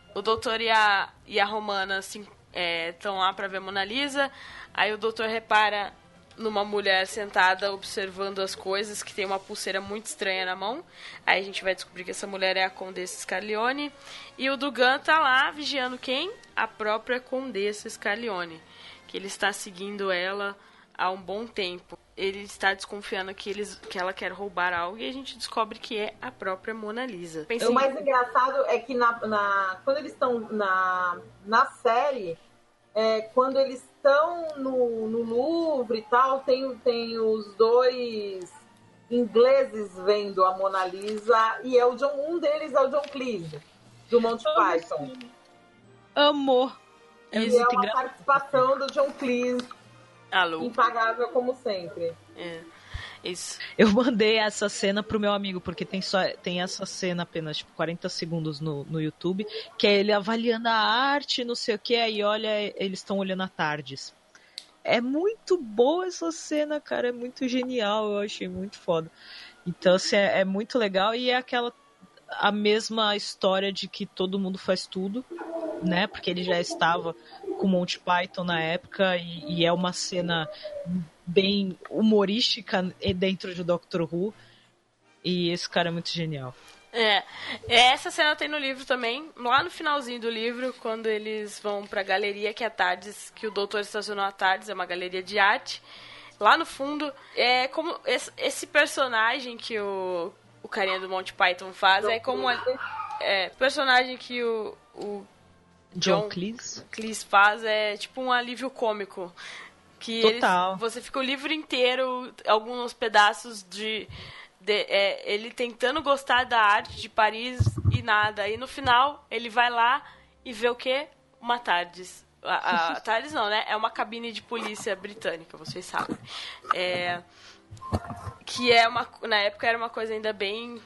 e a Romana estão lá para ver a Mona Lisa. Aí o doutor repara numa mulher sentada observando as coisas, que tem uma pulseira muito estranha na mão. Aí a gente vai descobrir que essa mulher é a Condessa Scarlione. E o Dugan tá lá vigiando quem? A própria Condessa Scarlione, que ele está seguindo ela há um bom tempo. Ele está desconfiando que ela quer roubar algo, e a gente descobre que é a própria Mona Lisa. O mais engraçado é que quando eles estão na série, quando eles estão no Louvre e tal, tem os dois ingleses vendo a Mona Lisa, e um deles é o John Cleese, do Monty Python. Amor. E é uma participação do John Cleese, impagável como sempre. Isso. Eu mandei essa cena pro meu amigo, porque tem essa cena apenas, tipo, 40 segundos no YouTube, que é ele avaliando a arte, não sei o que, aí eles estão olhando a Tardes. É muito boa essa cena, cara, é muito genial, eu achei muito foda. Então, assim, é muito legal, e é a mesma história de que todo mundo faz tudo, né, porque ele já estava com o Monty Python na época, e é uma cena bem humorística dentro de Doctor Who, e esse cara é muito genial. Essa cena tem no livro também, lá no finalzinho do livro, quando eles vão pra galeria que é a Tardes, que o doutor estacionou a Tardes, é uma galeria de arte. Lá no fundo, é como esse personagem que o carinha do Monty Python faz, é como personagem que o John Cleese faz, é tipo um alívio cômico. Que você fica o livro inteiro, alguns pedaços de ele tentando gostar da arte de Paris e nada. E no final, ele vai lá e vê o quê? Uma Tardes. A Tardes não, né? É uma cabine de polícia britânica, vocês sabem. Que na época era uma coisa ainda bem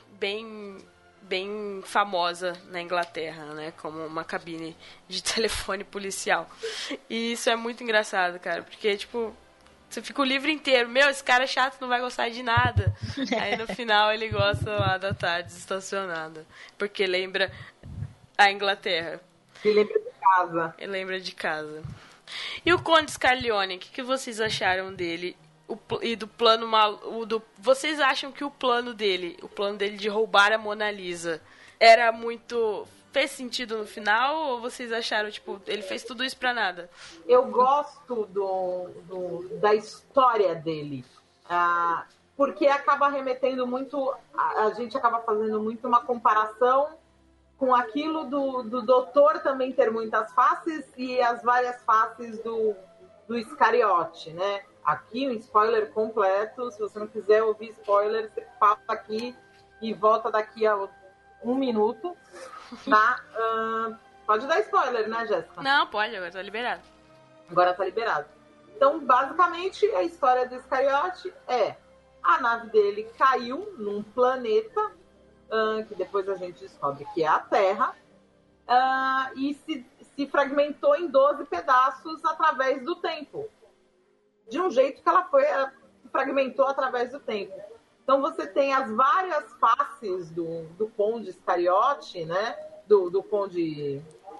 famosa na Inglaterra, né? Como uma cabine de telefone policial. E isso é muito engraçado, cara. Porque, tipo, você fica o livro inteiro. Esse cara é chato, não vai gostar de nada. Aí, no final, ele gosta lá da Tardes estacionada. Porque lembra a Inglaterra. Ele lembra de casa. Ele lembra de casa. E o Conde Scarlione, o que vocês acharam dele? E do plano vocês acham que o plano dele de roubar a Mona Lisa era muito... fez sentido no final, ou vocês acharam, tipo, ele fez tudo isso pra nada? Eu gosto da história dele, porque acaba remetendo muito, a gente acaba fazendo muito uma comparação com aquilo do doutor também ter muitas faces e as várias faces do Iscariote, né? Aqui um spoiler completo, se você não quiser ouvir spoiler, você passa aqui e volta daqui a 1 minuto, tá? Pode dar spoiler, né, Jéssica? Não, pode, agora tá liberado. Agora tá liberado. Então, basicamente, a história do Iscariote a nave dele caiu num planeta, que depois a gente descobre que é a Terra, e se fragmentou em 12 pedaços através do tempo. De um jeito que ela fragmentou através do tempo. Então você tem as várias faces do Conde Iscariote, né? Do Conde...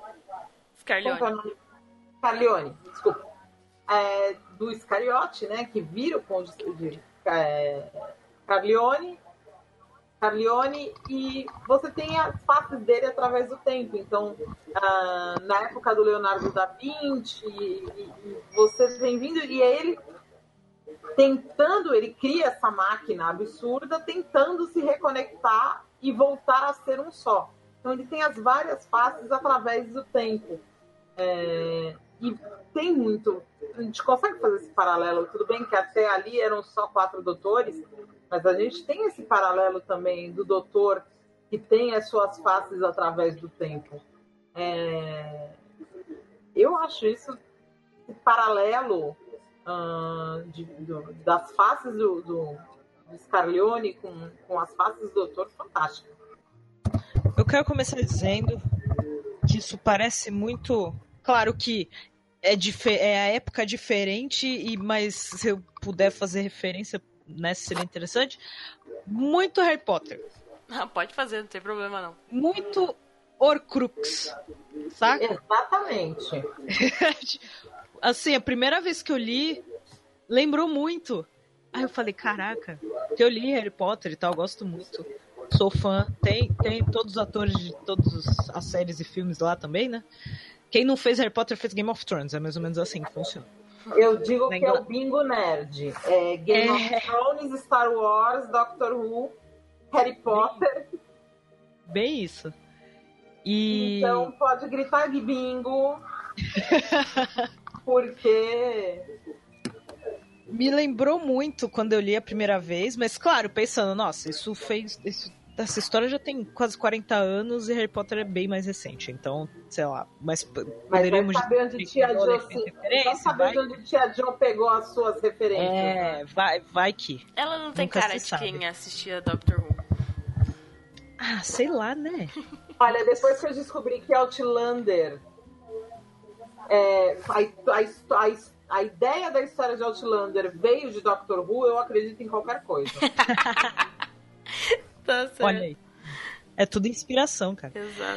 Scarlione, desculpa. Do Iscariote, né? Que vira o Conde Scarlione, e você tem as faces dele através do tempo. Então, na época do Leonardo da Vinci, e você vem vindo, e é ele ele cria essa máquina absurda, tentando se reconectar e voltar a ser um só. Então, ele tem as várias faces através do tempo. E tem muito... A gente consegue fazer esse paralelo. Tudo bem que até ali eram só 4 doutores, mas a gente tem esse paralelo também do doutor que tem as suas faces através do tempo. Eu acho esse paralelo das faces do Scarlione com as faces do doutor, fantástica. Eu quero começar dizendo que isso parece muito... Claro que é a época diferente, mas se eu puder fazer referência, né, seria interessante. Muito Harry Potter. Pode fazer, não tem problema não. Muito Horcrux, saca? Exatamente. Assim, a primeira vez que eu li, lembrou muito. Aí eu falei, caraca, que eu li Harry Potter e tal, gosto muito. Sou fã. Tem todos os atores de todas as séries e filmes lá também, né? Quem não fez Harry Potter fez Game of Thrones. É mais ou menos assim que funciona. Eu digo que é o bingo nerd. Game of Thrones, Star Wars, Doctor Who, Harry Potter. Bem isso. E... Então pode gritar de bingo. Porque... Me lembrou muito quando eu li a primeira vez, mas claro, pensando, nossa, essa história já tem quase 40 anos e Harry Potter é bem mais recente, então, sei lá, mas poderíamos... Vai saber onde Tia Jo pegou as suas referências. Vai que... Ela não tem Nunca cara de sabe. quem assistia Doctor Who. Sei lá, né? Olha, depois que eu descobri que Outlander... A ideia da história de Outlander veio de Doctor Who, eu acredito em qualquer coisa. Tá certo. Olha aí. É tudo inspiração, cara. Exato.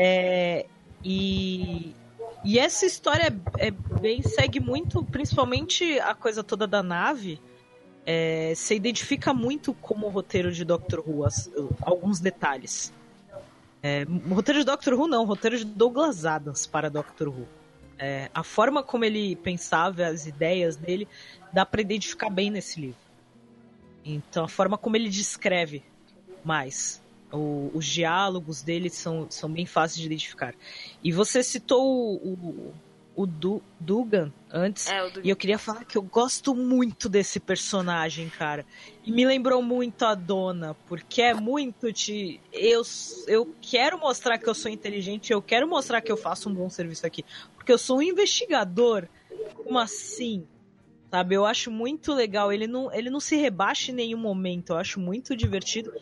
E essa história segue muito, principalmente a coisa toda da nave. Você identifica muito como o roteiro de Doctor Who, alguns detalhes. O roteiro de Doctor Who não, o roteiro de Douglas Adams para Doctor Who. A forma como ele pensava, as ideias dele, dá para identificar bem nesse livro. Então, a forma como ele descreve mais. Os diálogos dele são bem fáceis de identificar. E você citou o Dugan antes, o Dugan. E eu queria falar que eu gosto muito desse personagem, cara. E me lembrou muito a Donna, porque é muito de... Eu quero mostrar que eu sou inteligente, eu quero mostrar que eu faço um bom serviço aqui. Porque eu sou um investigador. Como assim? Sabe? Eu acho muito legal. Ele não se rebaixa em nenhum momento. Eu acho muito divertido.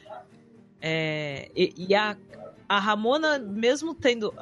E a Ramona, mesmo tendo...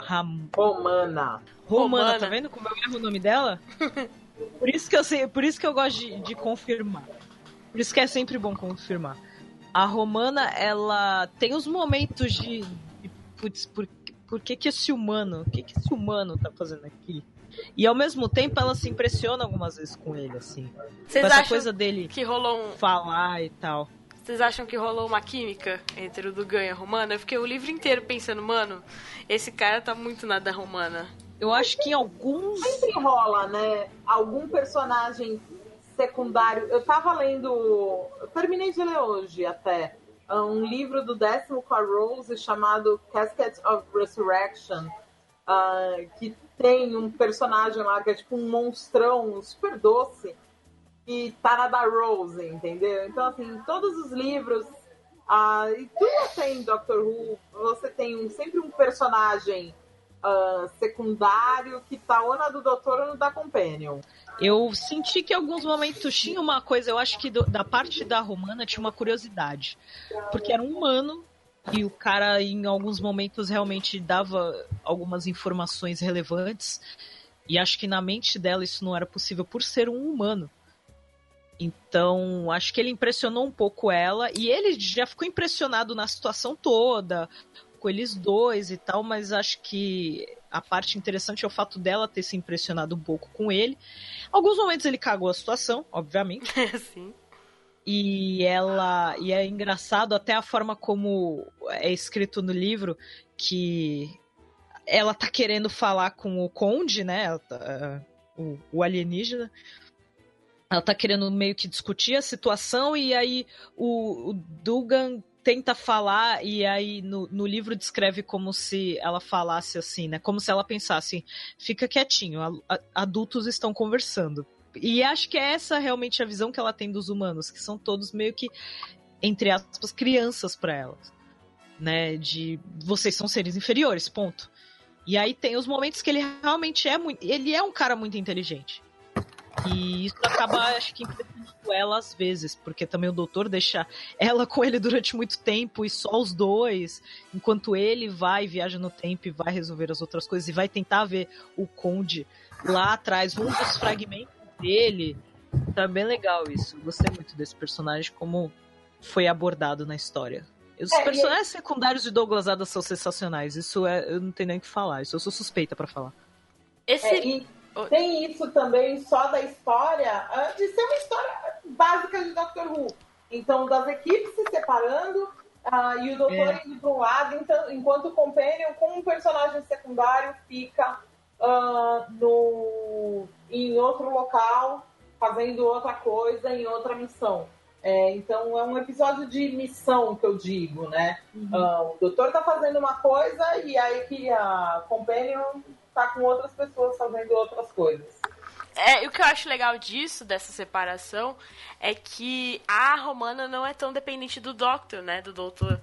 Romana, tá vendo como eu erro o nome dela? Por isso que eu gosto de confirmar. Por isso que é sempre bom confirmar. A Romana, ela tem os momentos de putz, por que esse humano? O que esse humano tá fazendo aqui? E ao mesmo tempo ela se impressiona algumas vezes com ele, assim. Vocês com essa acham coisa dele que rolou falar e tal. Vocês acham que rolou uma química entre o Dugan e a Romana? Eu fiquei o livro inteiro pensando, mano, esse cara tá muito na da Romana. Eu acho que em alguns... Sempre rola, né? Algum personagem secundário. Eu tava lendo... Eu terminei de ler hoje até. Um livro do 10º com a Rose chamado Casket of Resurrection. Que tem um personagem lá que é tipo um monstrão super doce. E tá na da Rose, entendeu? Então, assim, todos os livros... e tudo tem Doctor Who. Você tem sempre um personagem... secundário que tá ou na do Doutor ou no da Companion. Eu senti que em alguns momentos tinha uma coisa, eu acho que da parte da Romana tinha uma curiosidade, porque era um humano e o cara em alguns momentos realmente dava algumas informações relevantes e acho que na mente dela isso não era possível por ser um humano. Então acho que ele impressionou um pouco ela e ele já ficou impressionado na situação toda com eles dois e tal, mas acho que a parte interessante é o fato dela ter se impressionado um pouco com ele. Alguns momentos ele cagou a situação, obviamente. Sim. E é engraçado até a forma como é escrito no livro, que ela tá querendo falar com o Conde, né? O alienígena. Ela tá querendo meio que discutir a situação e aí o Dugan tenta falar e aí no livro descreve como se ela falasse assim, né? Como se ela pensasse, fica quietinho, adultos estão conversando. E acho que é essa realmente a visão que ela tem dos humanos, que são todos meio que, entre aspas, crianças para elas, né? De vocês são seres inferiores, ponto. E aí tem os momentos que ele realmente ele é um cara muito inteligente. E isso acaba, acho que, impressionando ela às vezes, porque também o doutor deixa ela com ele durante muito tempo e só os dois, enquanto ele vai, viaja no tempo e vai resolver as outras coisas e vai tentar ver o Conde lá atrás, um dos fragmentos dele. Tá bem legal isso. Eu gostei muito desse personagem, como foi abordado na história. Os personagens secundários de Douglas Adams são sensacionais. Isso eu não tenho nem o que falar. Isso eu sou suspeita pra falar. E tem isso também só da história, de ser uma história básica de Doctor Who. Então, das equipes se separando e o doutor indo para um lado, então, enquanto o Companion, com um personagem secundário, fica em outro local, fazendo outra coisa, em outra missão. Então é um episódio de missão que eu digo, né? O doutor tá fazendo uma coisa e aí que a Companion tá com outras pessoas fazendo outras coisas. O que eu acho legal disso, dessa separação, é que a Romana não é tão dependente do Doctor, né? Do doutor.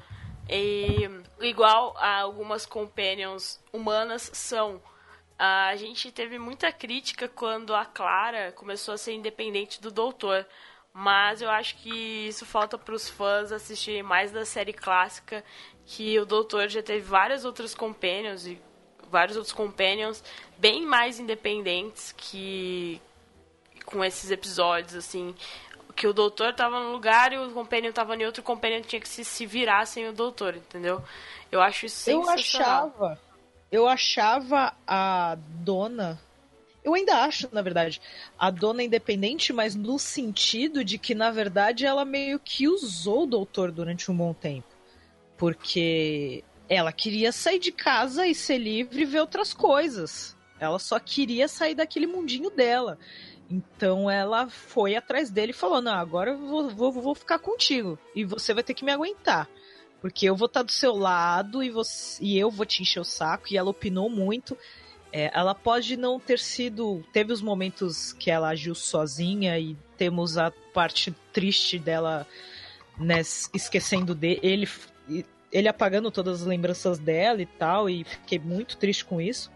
Igual a algumas Companions humanas são. A gente teve muita crítica quando a Clara começou a ser independente do doutor. Mas eu acho que isso falta para os fãs assistirem mais da série clássica, que o doutor já teve várias outras companions e vários outros companions bem mais independentes que com esses episódios, assim, que o doutor estava num lugar e o companion estava em outro, o companion tinha que se virar sem o doutor, entendeu? Eu acho isso sensacional. Eu achava a dona... Eu ainda acho, na verdade, a dona independente, mas no sentido de que, na verdade, ela meio que usou o doutor durante um bom tempo. Porque ela queria sair de casa e ser livre e ver outras coisas. Ela só queria sair daquele mundinho dela. Então ela foi atrás dele e falou, não, agora eu vou ficar contigo. E você vai ter que me aguentar. Porque eu vou estar do seu lado e eu vou te encher o saco. E ela opinou muito. Ela pode não ter sido... Teve os momentos que ela agiu sozinha e temos a parte triste dela, né, esquecendo dele, ele apagando todas as lembranças dela e tal, e fiquei muito triste com isso.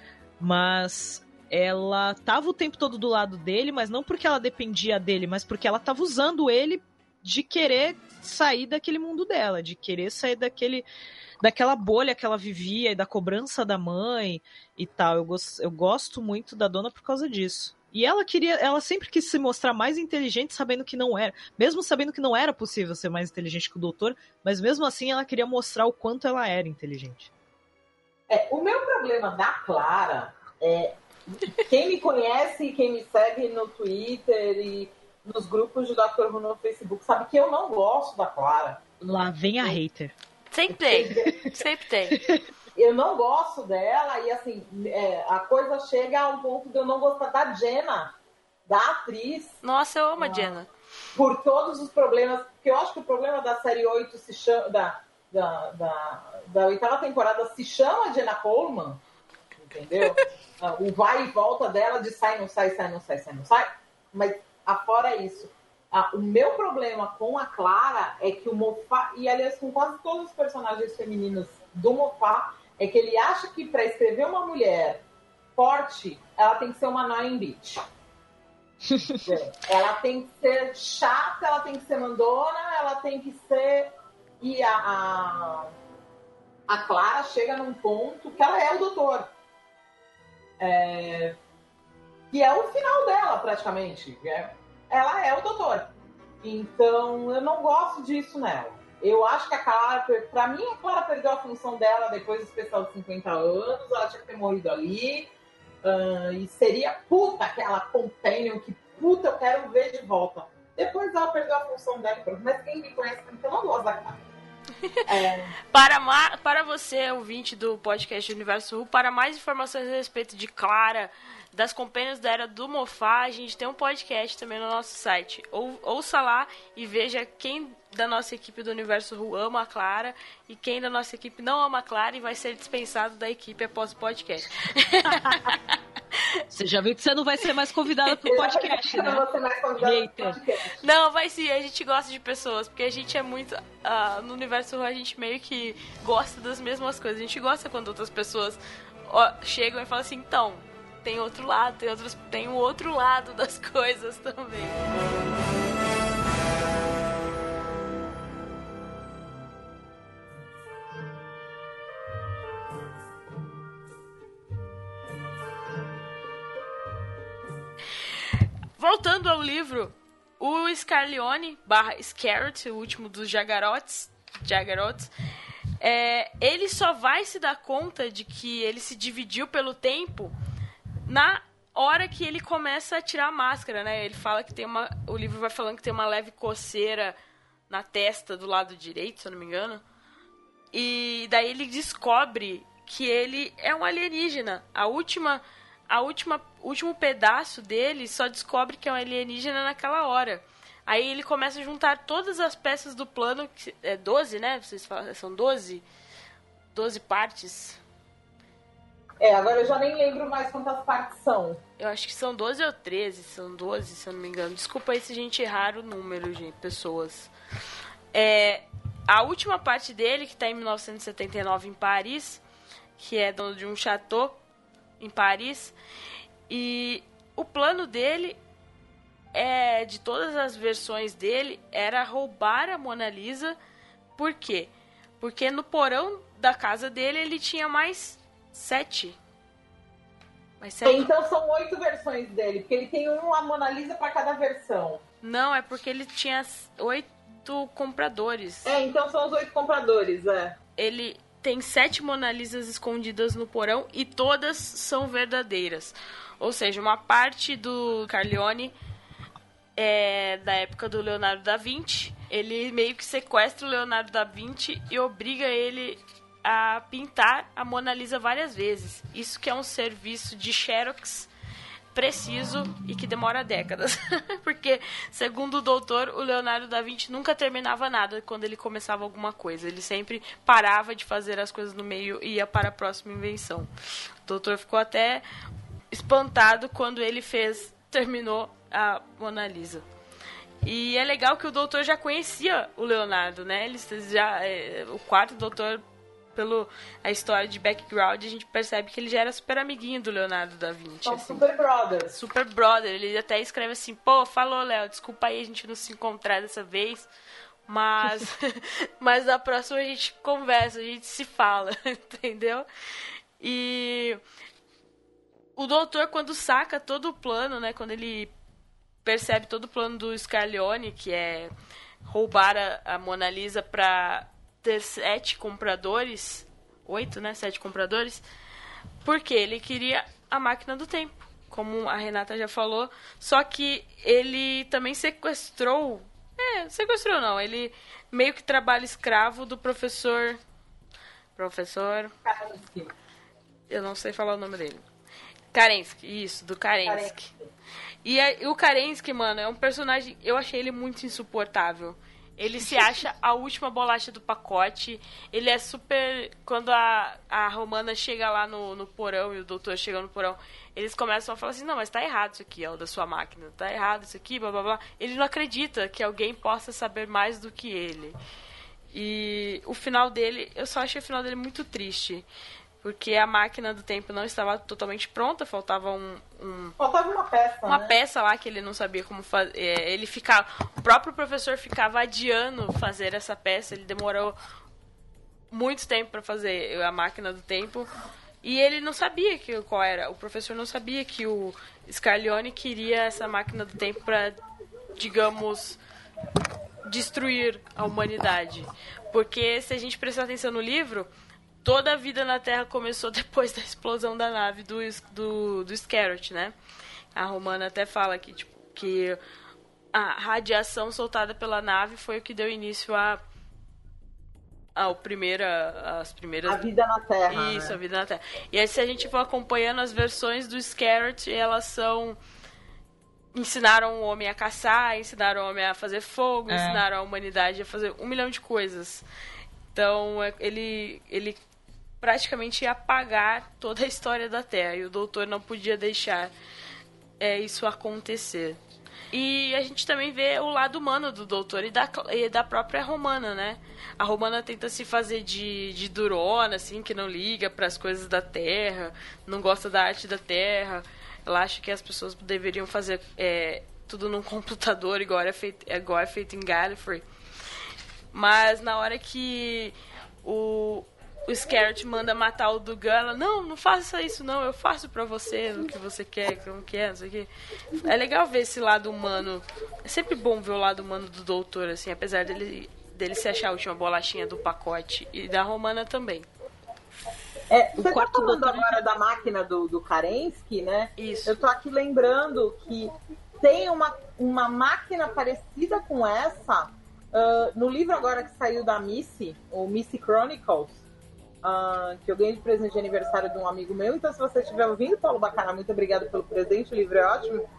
Mas ela tava o tempo todo do lado dele, mas não porque ela dependia dele, mas porque ela tava usando ele de querer sair daquele mundo dela, de querer sair daquela bolha que ela vivia e da cobrança da mãe e tal. Eu gosto muito da dona por causa disso. E ela sempre quis se mostrar mais inteligente, sabendo que não era. Mesmo sabendo que não era possível ser mais inteligente que o doutor, mas mesmo assim ela queria mostrar o quanto ela era inteligente. O meu problema da Clara quem me conhece e quem me segue no Twitter e nos grupos de Dr. Who no Facebook sabe que eu não gosto da Clara. Lá vem a hater. Sempre tem. Eu não gosto dela e assim, a coisa chega a um ponto de eu não gostar da Jenna, da atriz. Nossa, eu amo a Jenna. Por todos os problemas, porque eu acho que o problema da série 8 se chama, da oitava temporada se chama Jenna Coleman, entendeu? O vai e volta dela de sai, não sai, sai, não sai, sai, não sai. Mas afora isso, o meu problema com a Clara é que o Moffat, e aliás com quase todos os personagens femininos do Moffat, é que ele acha que para escrever uma mulher forte, ela tem que ser uma annoying bitch. Ela tem que ser chata, ela tem que ser mandona, ela tem que ser... E a Clara chega num ponto que ela é o doutor. E é o final dela, praticamente. Ela é o doutor. Então, eu não gosto disso nela. Eu acho que a Clara... Pra mim, a Clara perdeu a função dela depois do especial de 50 anos. Ela tinha que ter morrido ali. E seria aquela companion que eu quero ver de volta. Depois ela perdeu a função dela. Mas quem me conhece, eu não gosto da Clara. Para você, ouvinte do podcast Universo Who, para mais informações a respeito de Clara, das companhias da era do Moffat, a gente tem um podcast também no nosso site. Ouça lá e veja quem da nossa equipe do Universo Who ama a Clara e quem da nossa equipe não ama a Clara e vai ser dispensado da equipe após o podcast. Você já viu que você não vai ser mais convidada pro podcast, né? Não vou ser mais convidada pro podcast. Não, vai sim, a gente gosta de pessoas, porque a gente é muito... no Universo Who a gente meio que gosta das mesmas coisas. A gente gosta quando outras pessoas chegam e falam assim, então, tem outro lado, tem o outro lado das coisas também. Voltando ao livro, o Scarlione / Scarrett, o último dos Jaggerots, ele só vai se dar conta de que ele se dividiu pelo tempo na hora que ele começa a tirar a máscara, né? Ele fala que o livro vai falando que tem uma leve coceira na testa do lado direito, se eu não me engano. E daí ele descobre que ele é um alienígena. O último pedaço dele só descobre que é um alienígena naquela hora. Aí ele começa a juntar todas as peças do plano, que é 12, né? Vocês falam, são 12 partes. Agora eu já nem lembro mais quantas partes são. Eu acho que são 12 ou 13, são 12, se eu não me engano. Desculpa aí se a gente errar o número, gente, pessoas. A última parte dele, que está em 1979 em Paris, que é dono de um chateau em Paris, e o plano dele, de todas as versões dele, era roubar a Mona Lisa. Por quê? Porque no porão da casa dele ele tinha mais 7. Então são 8 versões dele, porque ele tem uma Mona Lisa para cada versão. Não, é porque ele tinha 8 compradores. Então são os 8 compradores, Ele tem 7 Mona Lisas escondidas no porão e todas são verdadeiras. Ou seja, uma parte do Scarlione da época do Leonardo da Vinci. Ele meio que sequestra o Leonardo da Vinci e obriga ele a pintar a Mona Lisa várias vezes. Isso que é um serviço de xerox preciso e que demora décadas. Porque, segundo o doutor, o Leonardo da Vinci nunca terminava nada quando ele começava alguma coisa. Ele sempre parava de fazer as coisas no meio e ia para a próxima invenção. O doutor ficou até espantado quando ele terminou a Mona Lisa. E é legal que o doutor já conhecia o Leonardo, né? O quarto doutor, pela história de background, a gente percebe que ele já era super amiguinho do Leonardo da Vinci. São assim. Super brothers. Super brother. Ele até escreve assim, falou, Léo, desculpa aí a gente não se encontrar dessa vez, mas da próxima a gente conversa, a gente se fala, entendeu? E o doutor, quando saca todo o plano, né, quando ele percebe todo o plano do Scarlione, que é roubar a Mona Lisa para ter 7 compradores, 8, né, 7 compradores, porque ele queria a máquina do tempo, como a Renata já falou, só que ele também sequestrou não, ele meio que trabalha escravo do professor, eu não sei falar o nome dele, Kerensky, isso, do Kerensky. E o Kerensky, mano, é um personagem, eu achei ele muito insuportável. Ele se acha a última bolacha do pacote. Ele é super... Quando a Romana chega lá no porão e o doutor chega no porão, eles começam a falar assim, não, mas tá errado isso aqui, da sua máquina. Tá errado isso aqui, blá, blá, blá. Ele não acredita que alguém possa saber mais do que ele. E o final dele... Eu só achei o final dele muito triste. Porque a máquina do tempo não estava totalmente pronta, faltava faltava uma peça, uma peça lá que ele não sabia como fazer. O próprio professor ficava adiando fazer essa peça, ele demorou muito tempo para fazer a máquina do tempo. E ele não sabia qual era. O professor não sabia que o Scarlione queria essa máquina do tempo para, digamos, destruir a humanidade. Porque se a gente prestar atenção no livro, toda a vida na Terra começou depois da explosão da nave do Scarrett, né? A Romana até fala que a radiação soltada pela nave foi o que deu início as primeiras... A vida na Terra. Isso, né? A vida na Terra. E aí, se a gente for acompanhando as versões do Scarrett, elas são... Ensinaram o homem a caçar, ensinaram o homem a fazer fogo, ensinaram a humanidade a fazer 1 milhão de coisas. Então, ele praticamente ia apagar toda a história da Terra. E o doutor não podia deixar isso acontecer. E a gente também vê o lado humano do doutor e da própria Romana, né? A Romana tenta se fazer de durona, assim, que não liga para as coisas da Terra, não gosta da arte da Terra. Ela acha que as pessoas deveriam fazer tudo num computador, igual é feito em Gallifrey. Mas na hora que o Scarrett manda matar o Dugan, ela, não faça isso não, eu faço pra você o que você quer, não quer, não sei o quê. É legal ver esse lado humano. É sempre bom ver o lado humano do doutor, assim, apesar dele se achar a última bolachinha do pacote, e da Romana também. Você tá falando agora da máquina do Karensky, né? Isso. Eu tô aqui lembrando que tem uma máquina parecida com essa no livro agora que saiu da Missy, o Missy Chronicles, que eu ganhei de presente de aniversário de um amigo meu. Então, se você estiver ouvindo, Paulo Bacana, muito obrigado pelo presente, o livro é ótimo.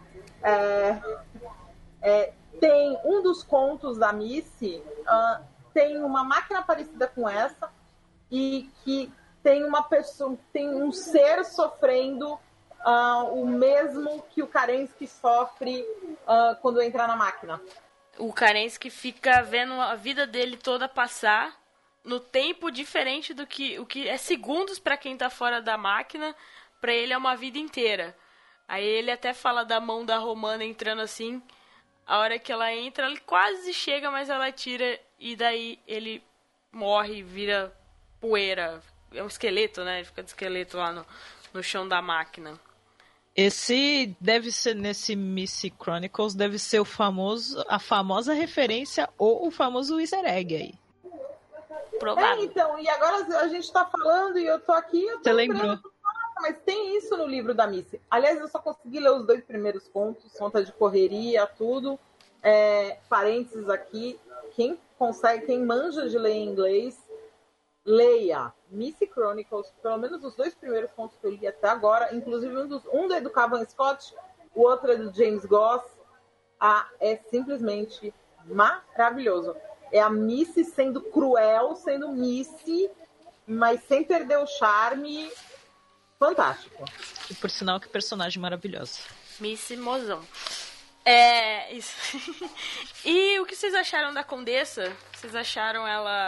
Tem um dos contos da Missy, tem uma máquina parecida com essa, e que tem uma pessoa, tem um ser sofrendo o mesmo que o Karensky sofre quando entra na máquina. O Karensky fica vendo a vida dele toda passar no tempo diferente do que o que é segundos para quem tá fora da máquina, para ele é uma vida inteira. Aí ele até fala da mão da Romana entrando assim, a hora que ela entra, ele quase chega, mas ela tira e daí ele morre, vira poeira. É um esqueleto, né? Ele fica de esqueleto lá no chão da máquina. Esse deve ser, nesse Missy Chronicles, deve ser a famosa referência ou o famoso easter egg aí. Provável. Então, e agora a gente tá falando e eu tô aqui... Você lembrou? Mas tem isso no livro da Missy. Aliás, eu só consegui ler os 2 primeiros contos, conta de correria, tudo. Parênteses aqui, quem manja de ler em inglês, leia Missy Chronicles, pelo menos os 2 primeiros contos que eu li até agora, inclusive um é do Cavan Scott, o outro é do James Goss. É simplesmente maravilhoso. É a Missy sendo cruel, sendo Missy, mas sem perder o charme. Fantástico. E por sinal, que personagem maravilhosa. Missy Mozão. Isso. E o que vocês acharam da Condessa? Vocês acharam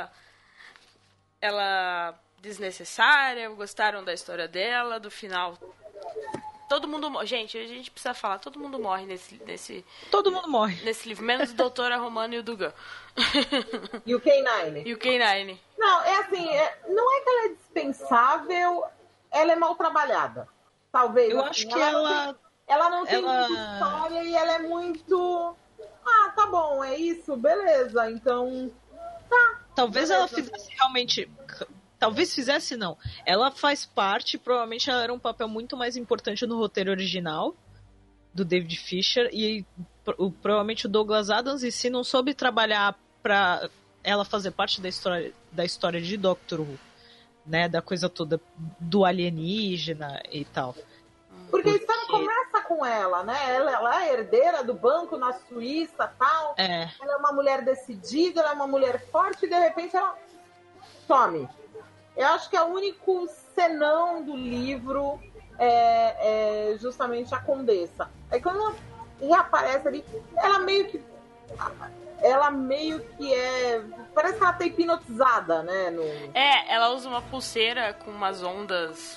ela desnecessária? Gostaram da história dela, do final? Todo mundo morre. Gente, a gente precisa falar. Todo mundo morre nesse... Todo mundo morre. Nesse livro. Menos o Doutor, a Romana e o Dugan. E o K9. E o K9. Não, assim, não é que ela é dispensável, ela é mal trabalhada. Talvez. Eu assim, acho que ela não tem muita história e ela é muito... tá bom, é isso, beleza. Então, tá. Talvez beleza. Ela fizesse realmente... Talvez fizesse, não. Ela faz parte, provavelmente ela era um papel muito mais importante no roteiro original do David Fisher, e provavelmente o Douglas Adams em si não soube trabalhar pra ela fazer parte da história de Doctor Who, né? Da coisa toda do alienígena e tal. Porque a história começa com ela, né? Ela é herdeira do banco na Suíça, tal. Ela é uma mulher decidida, ela é uma mulher forte, e de repente ela some. Eu acho que o único senão do livro é justamente a Condessa. Aí quando ela reaparece ali, ela meio que parece que ela tá hipnotizada, né? Ela usa uma pulseira com umas ondas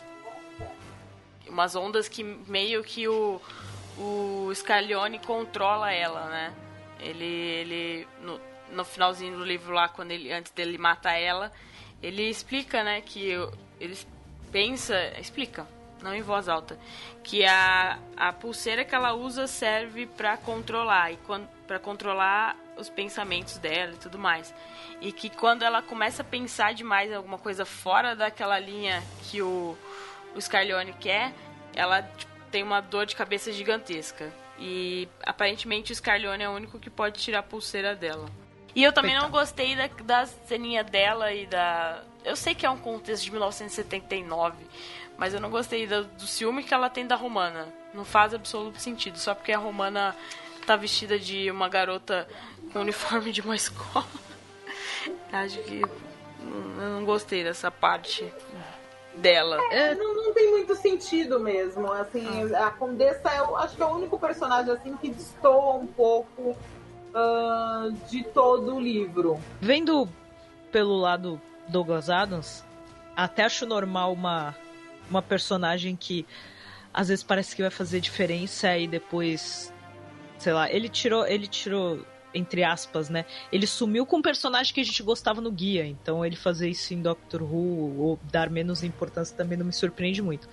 que meio que o Scarlione controla ela, né? Ele no finalzinho do livro lá, antes dele matar ela, ele explica, né, que explica, não em voz alta, que a pulseira que ela usa serve para controlar, para controlar os pensamentos dela e tudo mais. E que quando ela começa a pensar demais em alguma coisa fora daquela linha que o Scarlione quer, ela tem uma dor de cabeça gigantesca. E aparentemente o Scarlione é o único que pode tirar a pulseira dela. E eu também não gostei da ceninha dela e da... Eu sei que é um contexto de 1979, mas eu não gostei do ciúme que ela tem da Romana. Não faz absoluto sentido, só porque a Romana tá vestida de uma garota com uniforme de uma escola. Acho que eu não gostei dessa parte. dela. Não tem muito sentido mesmo. Assim, a Condessa, eu acho que é o único personagem assim que destoa um pouco de todo o livro. Vendo pelo lado Douglas Adams, até acho normal uma personagem que às vezes parece que vai fazer diferença e depois, sei lá, ele tirou, entre aspas, né? Ele sumiu com um personagem que a gente gostava no guia, então ele fazer isso em Doctor Who ou dar menos importância também não me surpreende muito.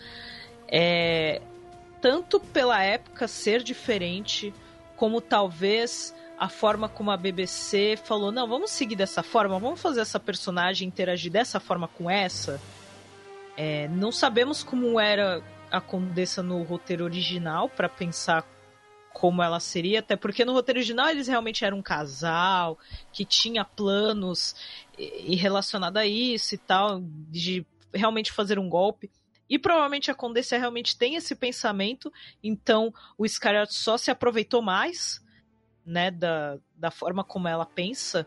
Tanto pela época ser diferente, como talvez a forma como a BBC falou, não, vamos seguir dessa forma, vamos fazer essa personagem interagir dessa forma com essa. Não sabemos como era a Condessa no roteiro original, para pensar como ela seria, até porque no roteiro original eles realmente eram um casal, que tinha planos e relacionado a isso e tal, de realmente fazer um golpe. E provavelmente a Condessa realmente tem esse pensamento, então o Iscariot só se aproveitou mais, né, da forma como ela pensa.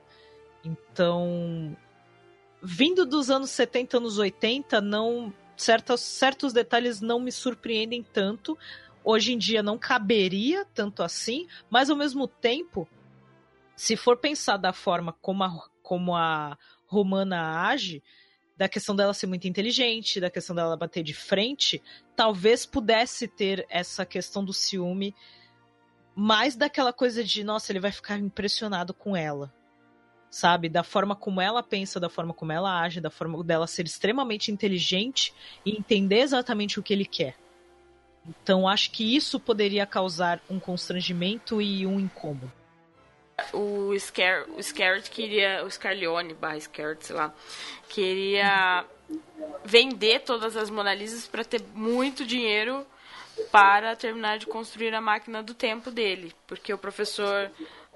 Então, vindo dos anos 70, anos 80, certos detalhes não me surpreendem tanto. Hoje em dia não caberia tanto assim, mas ao mesmo tempo, se for pensar da forma como a Romana age, da questão dela ser muito inteligente, da questão dela bater de frente, talvez pudesse ter essa questão do ciúme, mais daquela coisa de, nossa, ele vai ficar impressionado com ela. Sabe? Da forma como ela pensa, da forma como ela age, da forma dela ser extremamente inteligente e entender exatamente o que ele quer. Então, acho que isso poderia causar um constrangimento e um incômodo. O Scarlett queria... O Scarleone, Scarlett, sei lá. Queria vender todas as Mona Lisas para ter muito dinheiro para terminar de construir a máquina do tempo dele. Porque o professor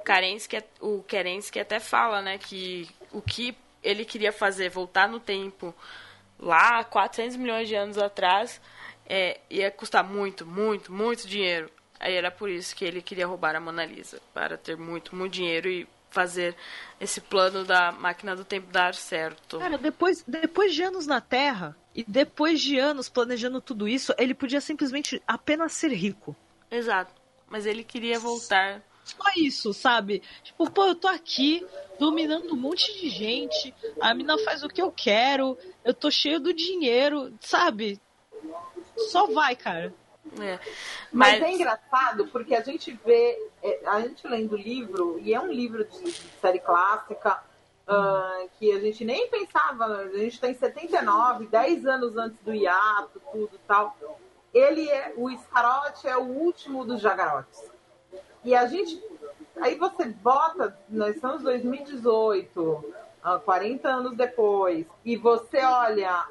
Kerensky até fala, né, que o que ele queria fazer, voltar no tempo lá 400 milhões de anos atrás, ia custar muito, muito, muito dinheiro. Aí era por isso que ele queria roubar a Mona Lisa, para ter muito, muito dinheiro e fazer esse plano da máquina do tempo dar certo. Cara, depois de anos na Terra e depois de anos planejando tudo isso, ele podia simplesmente apenas ser rico. Exato. Mas ele queria voltar. Só isso, sabe? Tipo, pô, eu tô aqui dominando um monte de gente, a mina faz o que eu quero, eu tô cheio do dinheiro, sabe? Só vai, cara. Mas é engraçado porque a gente vê, a gente lendo o livro, e é um livro de série clássica, que a gente nem pensava, a gente tá em 79, 10 anos antes do hiato, tudo e tal. O Iscariot é o último dos Jagarotes. E a gente, aí você bota, nós estamos em 2018, 40 anos depois, e você olha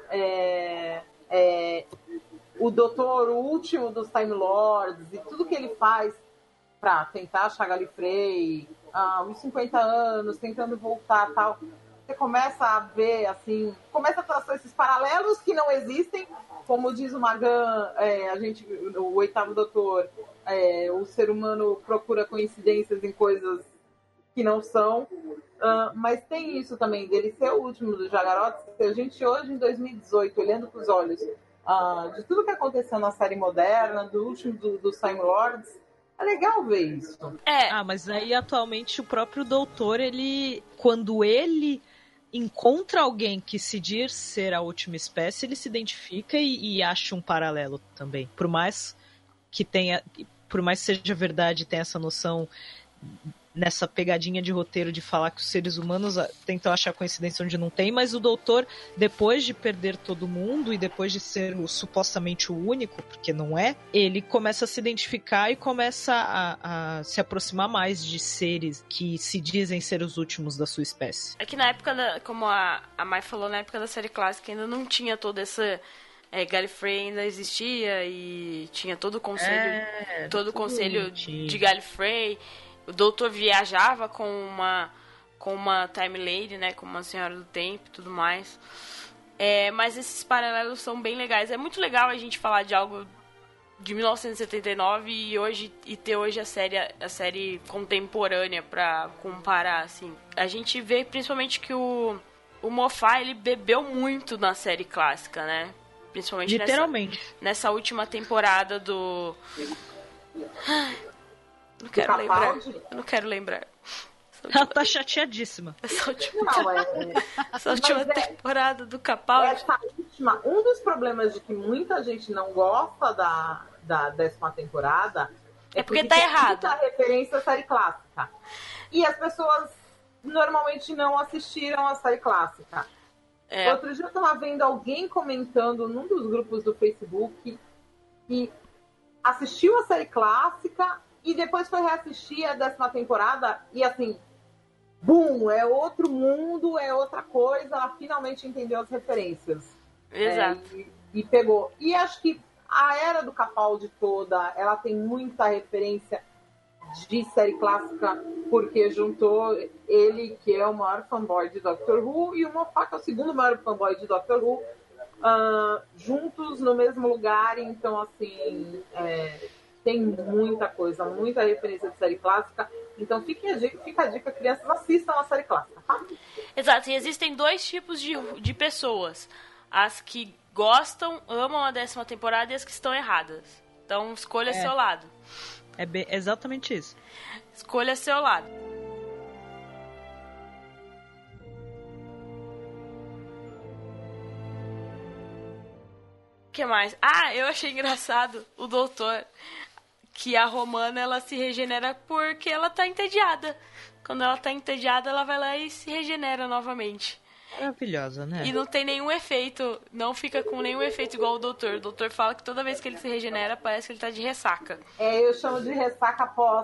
o doutor, o último dos Time Lords, e tudo que ele faz para tentar achar Gallifrey, uns 50 anos, tentando voltar e tal. Você começa a ver, assim, começa a traçar esses paralelos que não existem, como diz o Magan, o oitavo doutor, o ser humano procura coincidências em coisas que não são, mas tem isso também, dele ser o último dos Jagarotes, que a gente hoje, em 2018, olhando para os olhos de tudo que aconteceu na série moderna, do último dos Time Lords, é legal ver isso. Mas aí atualmente o próprio doutor, quando ele encontra alguém que se diz ser a última espécie, ele se identifica e acha um paralelo também. Por mais que seja verdade, tenha essa noção nessa pegadinha de roteiro de falar que os seres humanos tentam achar coincidência onde não tem, mas o doutor, depois de perder todo mundo e depois de ser supostamente o único, porque não é, ele começa a se identificar e começa a se aproximar mais de seres que se dizem ser os últimos da sua espécie. É que na época, como a Mai falou, na época da série clássica ainda não tinha toda essa... Gallifrey ainda existia e tinha todo o conselho, de Gallifrey. O doutor viajava com uma Time Lady, né, com uma senhora do tempo e tudo mais. Mas esses paralelos são bem legais. É muito legal a gente falar de algo de 1979 e ter hoje a série contemporânea pra comparar, assim. A gente vê principalmente que o Moffat, ele bebeu muito na série clássica, né? Principalmente Literalmente. nessa última temporada do... Não quero lembrar. Eu não quero lembrar. Ela tá chateadíssima. Essa última, Não, temporada do Capaldi. Essa última, um dos problemas de que muita gente não gosta da 10ª temporada é porque tá errado. Muita referência à série clássica. E as pessoas normalmente não assistiram a série clássica. Outro dia eu tava vendo alguém comentando num dos grupos do Facebook que assistiu a série clássica e depois foi reassistir a 10ª temporada e assim, bum, é outro mundo, é outra coisa, ela finalmente entendeu as referências. Exato. E pegou. E acho que a era do Capaldi toda, ela tem muita referência de série clássica, porque juntou ele, que é o maior fanboy de Doctor Who, e o Moffat, que é o segundo maior fanboy de Doctor Who, juntos no mesmo lugar. Então, assim, tem muita coisa, muita referência de série clássica. Então, fica a dica, crianças, assistam a série clássica, tá? Exato, e existem dois tipos de pessoas. As que gostam, amam a 10ª temporada e as que estão erradas. Então, escolha seu lado. É exatamente isso. Escolha seu lado. O que mais? Eu achei engraçado o doutor, que a Romana, ela se regenera porque ela tá entediada. Quando ela tá entediada, ela vai lá e se regenera novamente. Maravilhosa, né? E não tem nenhum efeito, não fica com nenhum efeito igual o doutor. O doutor fala que toda vez que ele se regenera, parece que ele tá de ressaca. Eu chamo de ressaca pós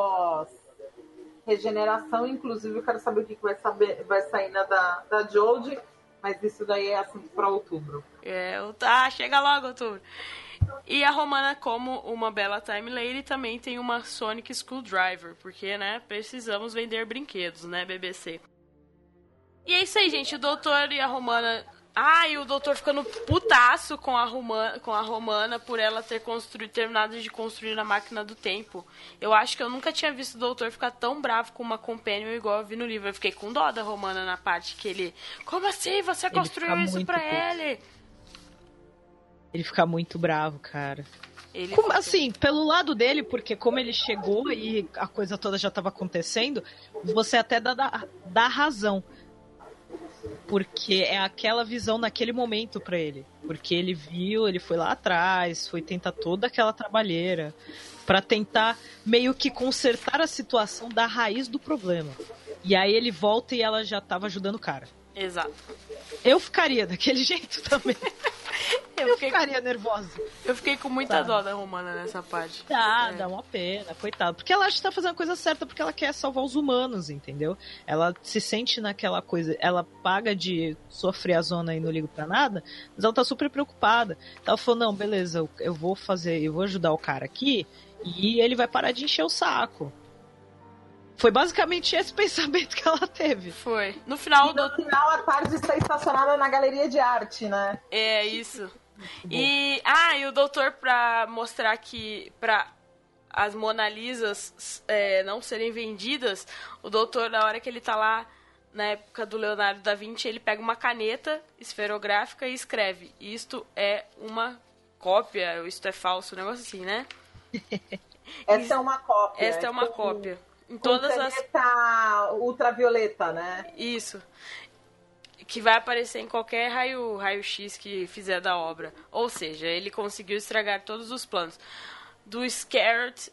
regeneração. Inclusive, eu quero saber o que vai sair na da Jodie, mas isso daí é assunto para outubro. Chega logo, outubro. E a Romana, como uma bela time lady, também tem uma Sonic Screwdriver, porque, né, precisamos vender brinquedos, né, BBC. E é isso aí, gente. O doutor e a Romana... e o doutor ficando putaço com a Romana por ela ter terminado de construir a máquina do tempo. Eu acho que eu nunca tinha visto o doutor ficar tão bravo com uma companion igual eu vi no livro. Eu fiquei com dó da Romana na parte que ele... Como assim? Você construiu isso pra ele? Ele fica muito bravo, cara. Assim, pelo lado dele, porque como ele chegou e a coisa toda já estava acontecendo, você até dá razão. Porque é aquela visão naquele momento pra ele. Porque ele viu, ele foi lá atrás, foi tentar toda aquela trabalheira pra tentar meio que consertar a situação da raiz do problema. E aí ele volta e ela já tava ajudando o cara. Exato. Eu ficaria daquele jeito também. Eu ficaria nervosa. Eu fiquei com muita dó da Romana nessa parte. Dá uma pena, coitado. Porque ela acha que tá fazendo a coisa certa porque ela quer salvar os humanos, entendeu? Ela se sente naquela coisa, ela paga de sua friazona e não ligo pra nada, mas ela tá super preocupada. Então ela falou, não, beleza, eu vou ajudar o cara aqui e ele vai parar de encher o saco. Foi basicamente esse pensamento que ela teve. Foi. No final, a tarde está estacionada na galeria de arte, né? É, isso. E o doutor, pra mostrar que pra as Mona Lisas não serem vendidas, o doutor, na hora que ele tá lá, na época do Leonardo da Vinci, ele pega uma caneta esferográfica e escreve: isto é uma cópia, isto é falso, um negócio assim, né? Esta é uma cópia. Esta é uma cópia. Em todas as ultravioleta, né? Isso. Que vai aparecer em qualquer raio-x que fizer da obra. Ou seja, ele conseguiu estragar todos os planos. Do Scarote,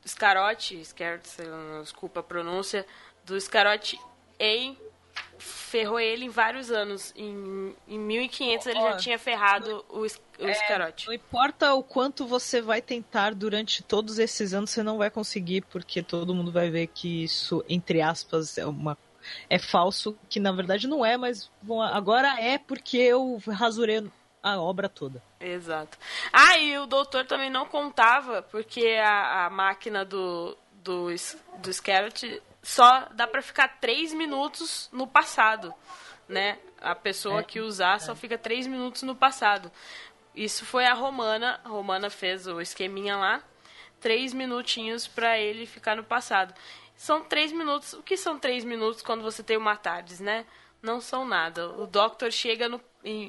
desculpa a pronúncia, do Scarote ferrou ele em vários anos. Em 1500 ele já tinha ferrado o Scarote. Não importa o quanto você vai tentar durante todos esses anos, você não vai conseguir, porque todo mundo vai ver que isso, entre aspas, é falso, que na verdade não é, mas agora é porque eu rasurei a obra toda. Exato. E o doutor também não contava, porque a máquina do Scarote só dá pra ficar 3 minutos no passado, né? A pessoa que usar só fica 3 minutos no passado. Isso foi a Romana. A Romana fez o esqueminha lá. 3 minutinhos pra ele ficar no passado. São 3 minutos. O que são 3 minutos quando você tem uma TARDIS, né? Não são nada. O Doctor chega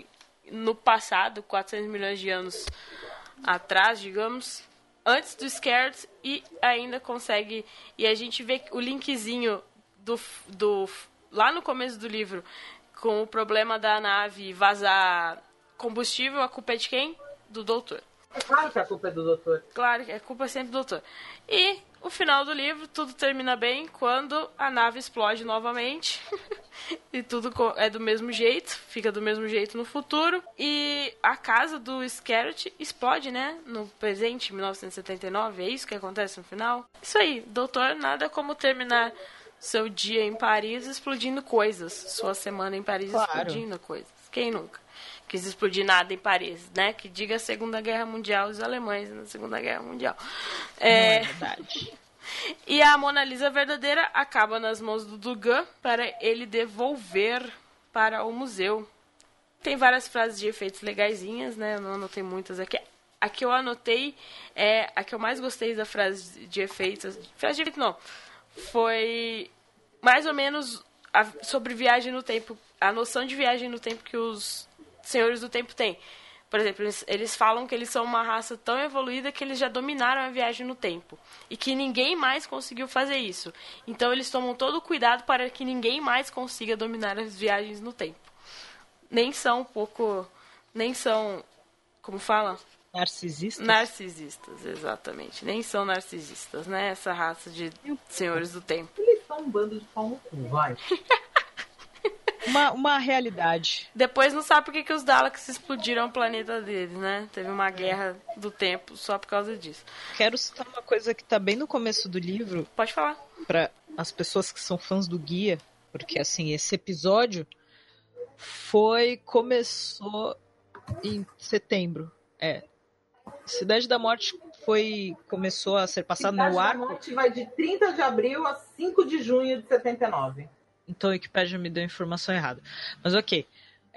no passado, 400 milhões de anos atrás, digamos, antes do Scared, e ainda consegue... E a gente vê o linkzinho do lá no começo do livro, com o problema da nave vazar combustível, a culpa é de quem? Do doutor. É claro que a culpa é do doutor. Claro que a culpa é sempre do doutor. E o final do livro, tudo termina bem quando a nave explode novamente. E tudo é do mesmo jeito, fica do mesmo jeito no futuro. E a casa do Scarlet explode, né? No presente, 1979, é isso que acontece no final? Isso aí, doutor, nada como terminar seu dia em Paris explodindo coisas. Sua semana em Paris explodindo coisas. Quem nunca quis explodir nada em Paris, né? Que diga a Segunda Guerra Mundial, os alemães na Segunda Guerra Mundial. Não é verdade. E a Mona Lisa verdadeira acaba nas mãos do Dugan para ele devolver para o museu. Tem várias frases de efeitos legaisinhas, né? Eu não anotei muitas aqui. A que eu anotei é a que eu mais gostei da frase de efeitos. Frase de efeito não. Foi mais ou menos sobre viagem no tempo. A noção de viagem no tempo que os senhores do tempo têm. Por exemplo, eles falam que eles são uma raça tão evoluída que eles já dominaram a viagem no tempo. E que ninguém mais conseguiu fazer isso. Então eles tomam todo o cuidado para que ninguém mais consiga dominar as viagens no tempo. Nem são como fala? Narcisistas? Narcisistas, exatamente. Nem são narcisistas, né? Essa raça de senhores do tempo. Eles são um bando de pau no cu, vai. Uma realidade. Depois não sabe por que os Daleks explodiram o planeta deles, né? Teve uma guerra do tempo só por causa disso. Quero citar uma coisa que tá bem no começo do livro. Pode falar. Para as pessoas que são fãs do guia, porque assim, esse episódio começou em setembro. Cidade da Morte começou a ser passado no arco. Cidade da Morte vai de 30 de abril a 5 de junho de 79. Então a Wikipédia me deu a informação errada. Mas ok.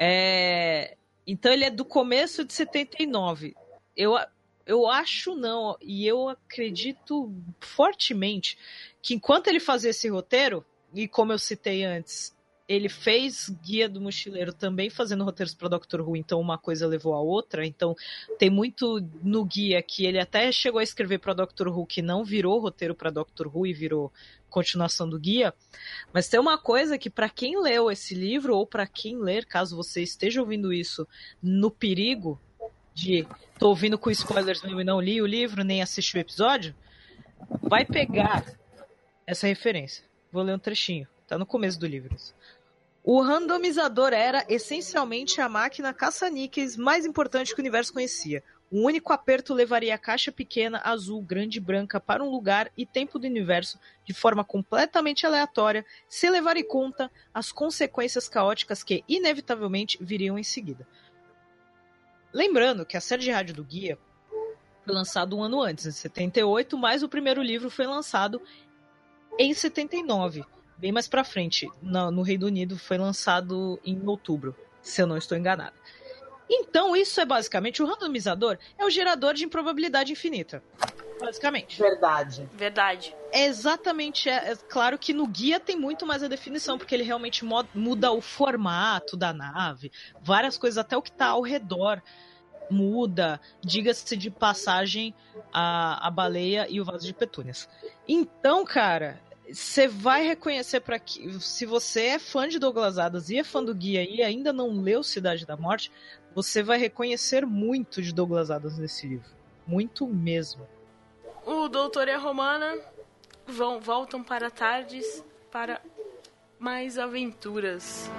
Então ele é do começo de 79. Eu acho não, e eu acredito fortemente que enquanto ele fazia esse roteiro, e como eu citei antes, ele fez Guia do Mochileiro também fazendo roteiros para Doctor Who, então uma coisa levou a outra. Então tem muito no guia que ele até chegou a escrever para Doctor Who que não virou roteiro para Doctor Who e virou continuação do guia. Mas tem uma coisa que para quem leu esse livro, ou para quem ler, caso você esteja ouvindo isso no perigo de tô ouvindo com spoilers mesmo e não li o livro, nem assisti o episódio, vai pegar essa referência. Vou ler um trechinho, tá no começo do livro. O randomizador era, essencialmente, a máquina caça-níqueis mais importante que o universo conhecia. Um único aperto levaria a caixa pequena, azul, grande e branca para um lugar e tempo do universo de forma completamente aleatória, sem levar em conta as consequências caóticas que, inevitavelmente, viriam em seguida. Lembrando que a série de rádio do Guia foi lançada um ano antes, em 78, mas o primeiro livro foi lançado em 79. Bem mais pra frente, no Reino Unido, foi lançado em outubro, se eu não estou enganado. Então, isso é basicamente, o randomizador é o gerador de improbabilidade infinita. Basicamente. Verdade. É exatamente, claro que no guia tem muito mais a definição, porque ele realmente muda o formato da nave, várias coisas, até o que tá ao redor muda, diga-se de passagem, a baleia e o vaso de petúnias. Então, cara... Você vai reconhecer se você é fã de Douglas Adams e é fã do guia e ainda não leu Cidade da Morte, você vai reconhecer muito de Douglas Adams nesse livro. Muito mesmo. O Doutor e a Romana voltam para Tardes para mais aventuras.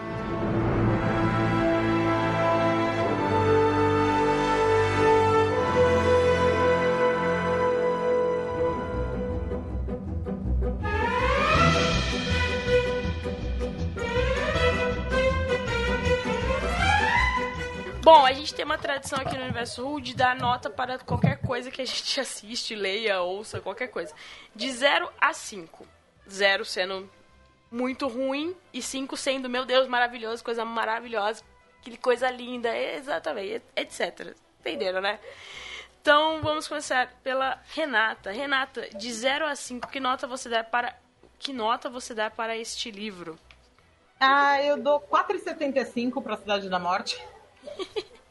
Bom, a gente tem uma tradição aqui no Universo Who de dar nota para qualquer coisa que a gente assiste, leia, ouça, qualquer coisa. De 0 a 5. 0 sendo muito ruim e 5 sendo, meu Deus, maravilhoso, coisa maravilhosa, que coisa linda, exatamente, etc. Entenderam, né? Então, vamos começar pela Renata. Renata, de 0 a 5, que nota você dá para este livro? Eu dou 4,75 para Cidade da Morte.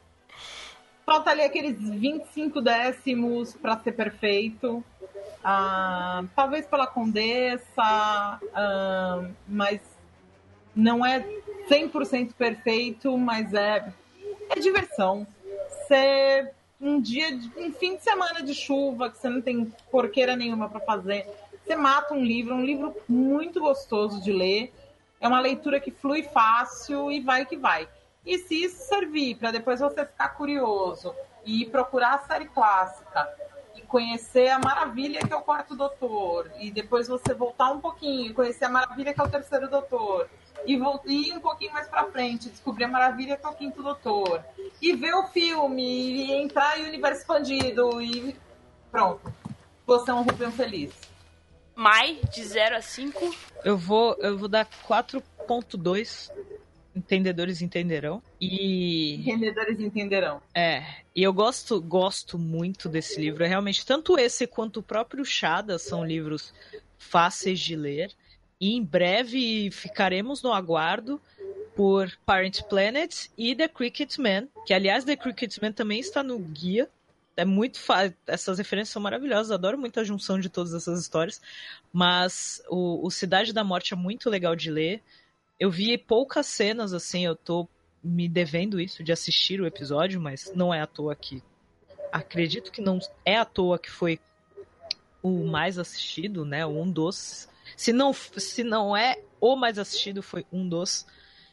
Falta ali aqueles 25 décimos para ser perfeito. Talvez pela Condessa, mas não é 100% perfeito, mas é diversão. Um fim de semana de chuva, que você não tem porqueira nenhuma para fazer, você mata um livro muito gostoso de ler. É uma leitura que flui fácil e vai que vai. E se isso servir para depois você ficar curioso e procurar a série clássica e conhecer a maravilha que é o Quarto Doutor, e depois você voltar um pouquinho e conhecer a maravilha que é o Terceiro Doutor, e ir um pouquinho mais para frente, descobrir a maravilha que é o Quinto Doutor, e ver o filme, e entrar em universo expandido, e pronto. Você é um Ruben feliz. Mai, de 0 a 5. Eu vou dar 4.2. Entendedores entenderão. Entendedores entenderão. E eu gosto muito desse livro. Realmente, tanto esse quanto o próprio Shada são livros fáceis de ler. E em breve ficaremos no aguardo por Parent Planet e The Cricket Man. Que, aliás, The Cricket Man também está no guia. É muito essas referências são maravilhosas. Adoro muito a junção de todas essas histórias. Mas o Cidade da Morte é muito legal de ler. Eu vi poucas cenas, assim, eu tô me devendo isso, de assistir o episódio, mas não é à toa que... Acredito que não é à toa que foi o mais assistido, né? Um dos... Se não é o mais assistido, foi um dos.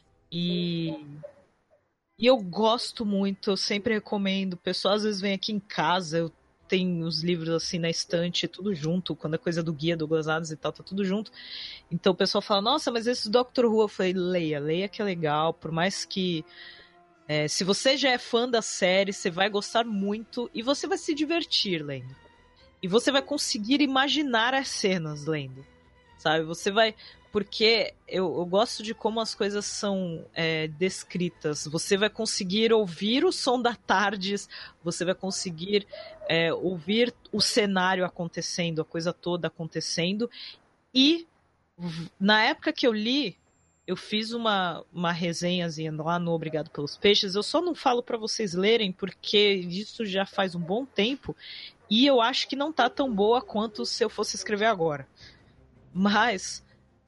E eu gosto muito, eu sempre recomendo. O pessoal às vezes vem aqui em casa, eu tenho os livros assim na estante, tudo junto, quando é coisa do guia Douglas Adams e tal, tá tudo junto. Então o pessoal fala, nossa, mas esse Doctor Who, eu falei, leia que é legal, por mais que se você já é fã da série, você vai gostar muito e você vai se divertir lendo. E você vai conseguir imaginar as cenas lendo, sabe? Você vai... Porque eu gosto de como as coisas são descritas. Você vai conseguir ouvir o som da Tardes, você vai conseguir ouvir o cenário acontecendo, a coisa toda acontecendo. E na época que eu li, eu fiz uma resenhazinha lá no Obrigado pelos Peixes. Eu só não falo para vocês lerem, porque isso já faz um bom tempo. E eu acho que não tá tão boa quanto se eu fosse escrever agora. Mas...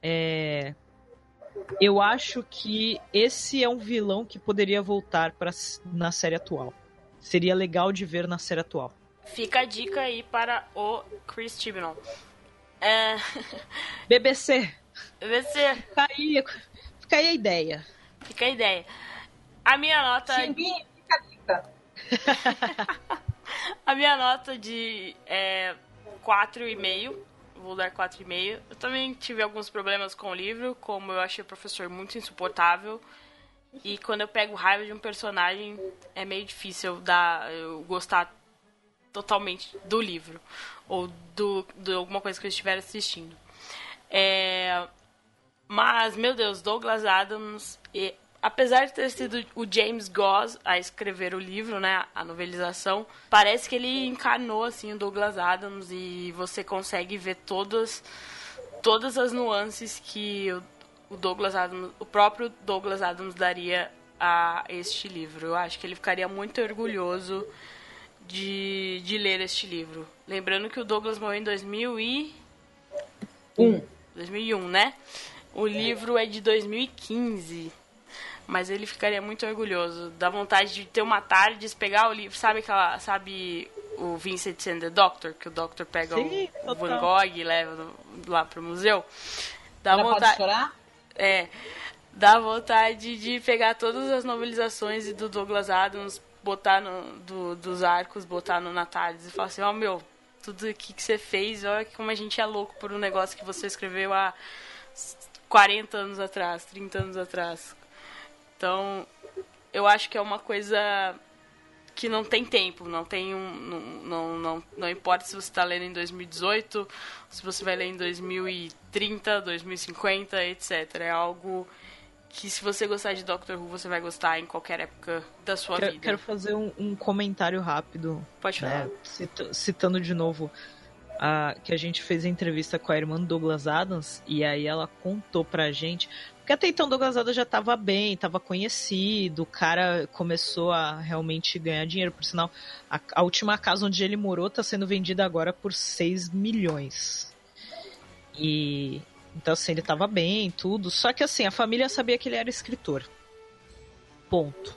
eu acho que esse é um vilão que poderia voltar na série atual. Seria legal de ver na série atual. Fica a dica aí para o Chris Chibnall. BBC. Fica aí a ideia. Fica a ideia. A minha nota... Chimbinha, fica a dica. A minha nota de 4,5. Vou dar 4,5. Eu também tive alguns problemas com o livro, como eu achei o professor muito insuportável. E quando eu pego raiva de um personagem, é meio difícil eu gostar totalmente do livro. Ou de alguma coisa que eu estiver assistindo. Mas, meu Deus, Douglas Adams... apesar de ter sido o James Goss a escrever o livro, né, a novelização, parece que ele encarnou assim, o Douglas Adams e você consegue ver todas as nuances que o próprio Douglas Adams daria a este livro. Eu acho que ele ficaria muito orgulhoso de ler este livro. Lembrando que o Douglas morreu em 2001, né? O livro é de 2015. Mas ele ficaria muito orgulhoso. Dá vontade de ter uma tarde, pegar o livro. Sabe o Vincent and the Doctor? Que o Doctor pega o Van Gogh e leva lá pro museu. Pode chorar? Dá vontade de pegar todas as novelizações do Douglas Adams, botar dos arcos, botar na tarde e falar assim, tudo aqui que você fez, olha como a gente é louco por um negócio que você escreveu há 40 anos atrás, 30 anos atrás. Então, eu acho que é uma coisa que não tem tempo, não importa se você está lendo em 2018, se você vai ler em 2030, 2050, etc. É algo que, se você gostar de Doctor Who, você vai gostar em qualquer época da sua vida. Quero fazer um comentário rápido. Pode falar. Citando de novo que a gente fez a entrevista com a irmã do Douglas Adams, e aí ela contou pra gente Porque até então Douglas Adams já estava bem, estava conhecido, o cara começou a realmente ganhar dinheiro. Por sinal, a última casa onde ele morou está sendo vendida agora por 6 milhões. E então assim, ele estava bem, tudo. Só que assim, a família sabia que ele era escritor. Ponto.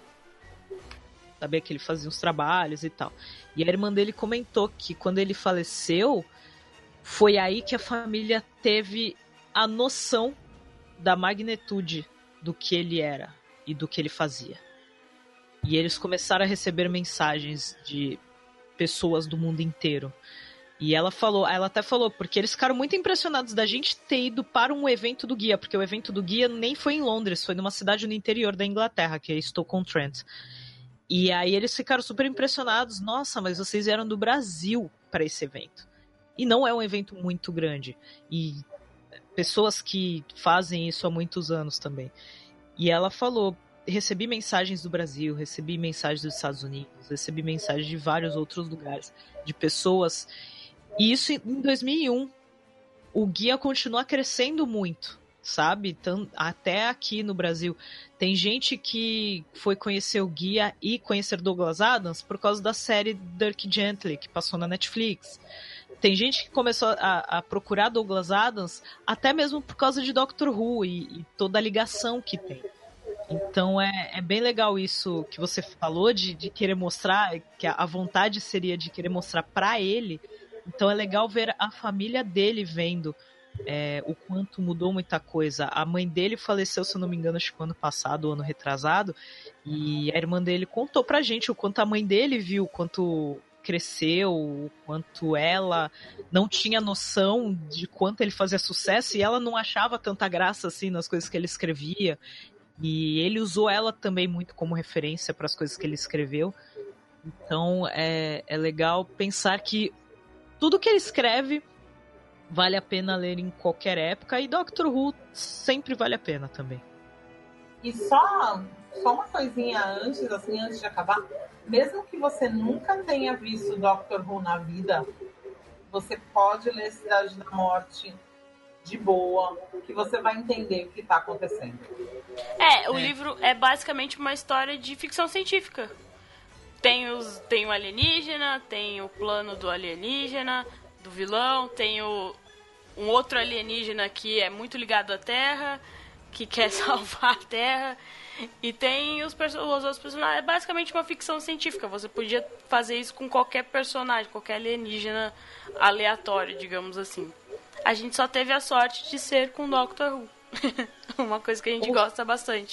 Sabia que ele fazia uns trabalhos e tal. E a irmã dele comentou que quando ele faleceu, foi aí que a família teve a noção da magnitude do que ele era e do que ele fazia. E eles começaram a receber mensagens de pessoas do mundo inteiro. E ela até falou, porque eles ficaram muito impressionados da gente ter ido para um evento do guia, porque o evento do guia nem foi em Londres, foi numa cidade no interior da Inglaterra, que é Stoke-on-Trent. E aí eles ficaram super impressionados. Nossa, mas vocês vieram do Brasil para esse evento. E não é um evento muito grande. E pessoas que fazem isso há muitos anos também. E ela falou, recebi mensagens do Brasil, recebi mensagens dos Estados Unidos, recebi mensagens de vários outros lugares, de pessoas. E isso em 2001. O guia continua crescendo muito, sabe? Até aqui no Brasil. Tem gente que foi conhecer o guia e conhecer Douglas Adams por causa da série Dirk Gently, que passou na Netflix. Tem gente que começou a procurar Douglas Adams até mesmo por causa de Doctor Who e toda a ligação que tem. Então é bem legal isso que você falou de querer mostrar, que a vontade seria de querer mostrar pra ele. Então é legal ver a família dele vendo o quanto mudou muita coisa. A mãe dele faleceu, se eu não me engano, acho que ano passado ou ano retrasado, e a irmã dele contou pra gente o quanto a mãe dele viu, quanto cresceu, o quanto ela não tinha noção de quanto ele fazia sucesso, e ela não achava tanta graça assim nas coisas que ele escrevia, e ele usou ela também muito como referência para as coisas que ele escreveu. Então é legal pensar que tudo que ele escreve vale a pena ler em qualquer época, e Doctor Who sempre vale a pena também. E só uma coisinha antes de acabar, mesmo que você nunca tenha visto Doctor Who na vida, você pode ler Cidade da Morte de boa, que você vai entender o que está acontecendo. O livro é basicamente uma história de ficção científica. Tem o alienígena, tem o plano do alienígena, do vilão, tem um outro alienígena que é muito ligado à Terra, que quer salvar a Terra, e tem os outros personagens. É basicamente uma ficção científica. Você podia fazer isso com qualquer personagem, qualquer alienígena aleatório, digamos assim. A gente só teve a sorte de ser com Doctor Who. Uma coisa que a gente gosta bastante.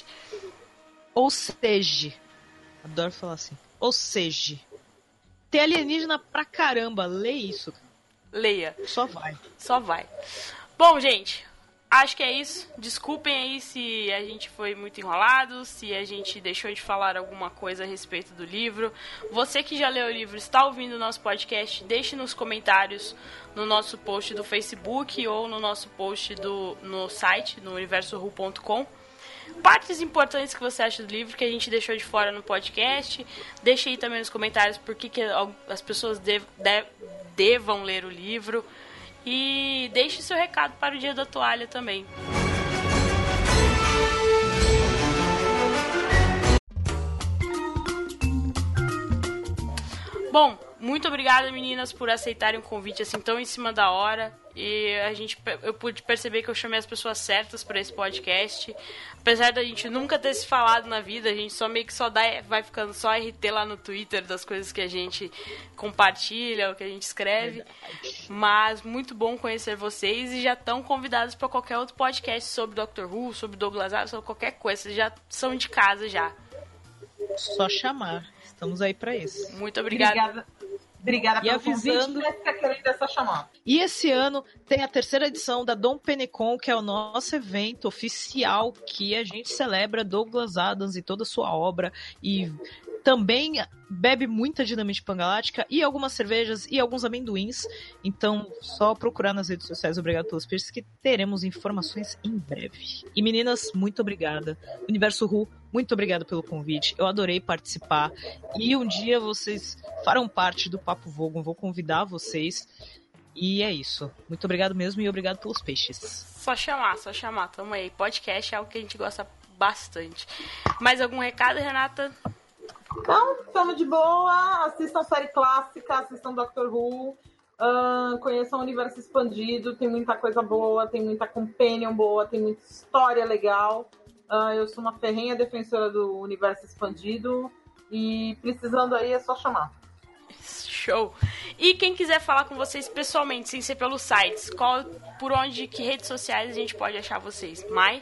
Ou seja, adoro falar assim. Ou seja, tem alienígena pra caramba. Lê isso. Leia. Só vai. Só vai. Bom, gente, acho que é isso. Desculpem aí se a gente foi muito enrolado, se a gente deixou de falar alguma coisa a respeito do livro. Você que já leu o livro, está ouvindo o nosso podcast, deixe nos comentários no nosso post do Facebook ou no nosso post no site, no universoru.com. Partes importantes que você acha do livro que a gente deixou de fora no podcast. Deixe aí também nos comentários por que as pessoas devam ler o livro. E deixe seu recado para o Dia da Toalha também. Bom, muito obrigada, meninas, por aceitarem o convite assim tão em cima da hora. E eu pude perceber que eu chamei as pessoas certas para esse podcast. Apesar da gente nunca ter se falado na vida, a gente só meio que vai ficando só RT lá no Twitter das coisas que a gente compartilha, o que a gente escreve. Mas muito bom conhecer vocês, e já estão convidados para qualquer outro podcast sobre Doctor Who, sobre Douglas Adams, sobre qualquer coisa. Vocês já são de casa já. Só chamar. Estamos aí para isso. Muito obrigada. Obrigada pelo convite, essa chamada. E esse ano tem a 3ª edição da Dom Penecon, que é o nosso evento oficial que a gente celebra Douglas Adams e toda a sua obra, e também bebe muita Dinamite Pangalática e algumas cervejas e alguns amendoins. Então, só procurar nas redes sociais Obrigado pelos Peixes que teremos informações em breve. E meninas, muito obrigada. Universo Who, muito obrigada pelo convite. Eu adorei participar. E um dia vocês farão parte do Papo Vogon. Vou convidar vocês. E é isso. Muito obrigado mesmo, e obrigado pelos peixes. Só chamar. Tamo aí. Podcast é algo que a gente gosta bastante. Mais algum recado, Renata? Não, estamos de boa. Assistam série clássica, assistam Doctor Who. Conheçam o Universo Expandido. Tem muita coisa boa, tem muita companion boa, tem muita história legal. Eu sou uma ferrenha defensora do Universo Expandido. E precisando aí é só chamar. Show! E quem quiser falar com vocês pessoalmente, sem ser pelos sites, que redes sociais a gente pode achar vocês? Mai?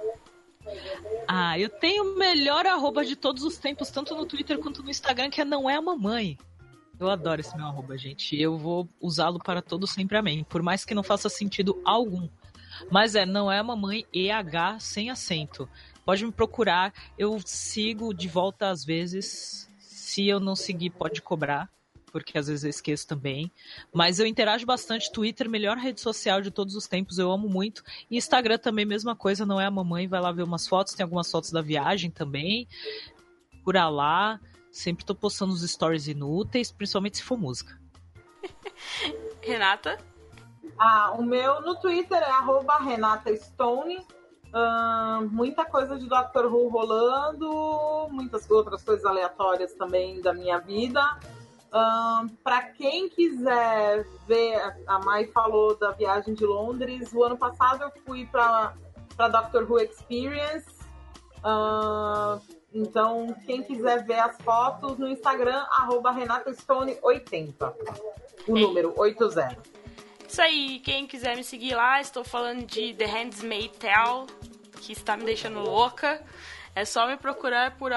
Eu tenho o melhor arroba de todos os tempos, tanto no Twitter quanto no Instagram, que é Não É a Mamãe. Eu adoro esse meu arroba, gente. Eu vou usá-lo para todo sempre, amém. Por mais que não faça sentido algum. Mas Não É a Mamãe, EH, sem acento. Pode me procurar, eu sigo de volta às vezes. Se eu não seguir, pode cobrar, porque às vezes eu esqueço também. Mas eu interajo bastante. Twitter, melhor rede social de todos os tempos, eu amo muito. E Instagram também, mesma coisa, Não É a Mamãe. Vai lá ver umas fotos, tem algumas fotos da viagem também. Por lá, sempre tô postando os stories inúteis, principalmente se for música. Renata? O meu no Twitter é @RenataStone. Muita coisa de Doctor Who rolando, muitas outras coisas aleatórias também da minha vida. Para quem quiser ver, a Mai falou da viagem de Londres. O ano passado eu fui para Doctor Who Experience. Então, quem quiser ver as fotos no Instagram, @RenataStone80. O número 80. Isso aí, quem quiser me seguir lá, estou falando de The Handmaid's Tale, que está me deixando louca. É só me procurar por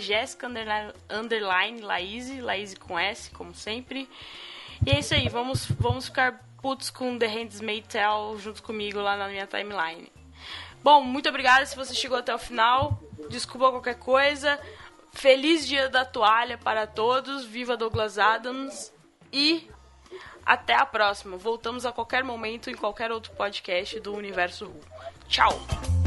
@Jessica_Laís com S, como sempre. E é isso aí, vamos ficar putos com The Handmaid's Tale junto comigo lá na minha timeline. Bom, muito obrigada se você chegou até o final. Desculpa qualquer coisa. Feliz Dia da Toalha para todos. Viva Douglas Adams. E até a próxima. Voltamos a qualquer momento em qualquer outro podcast do Universo Who. Tchau!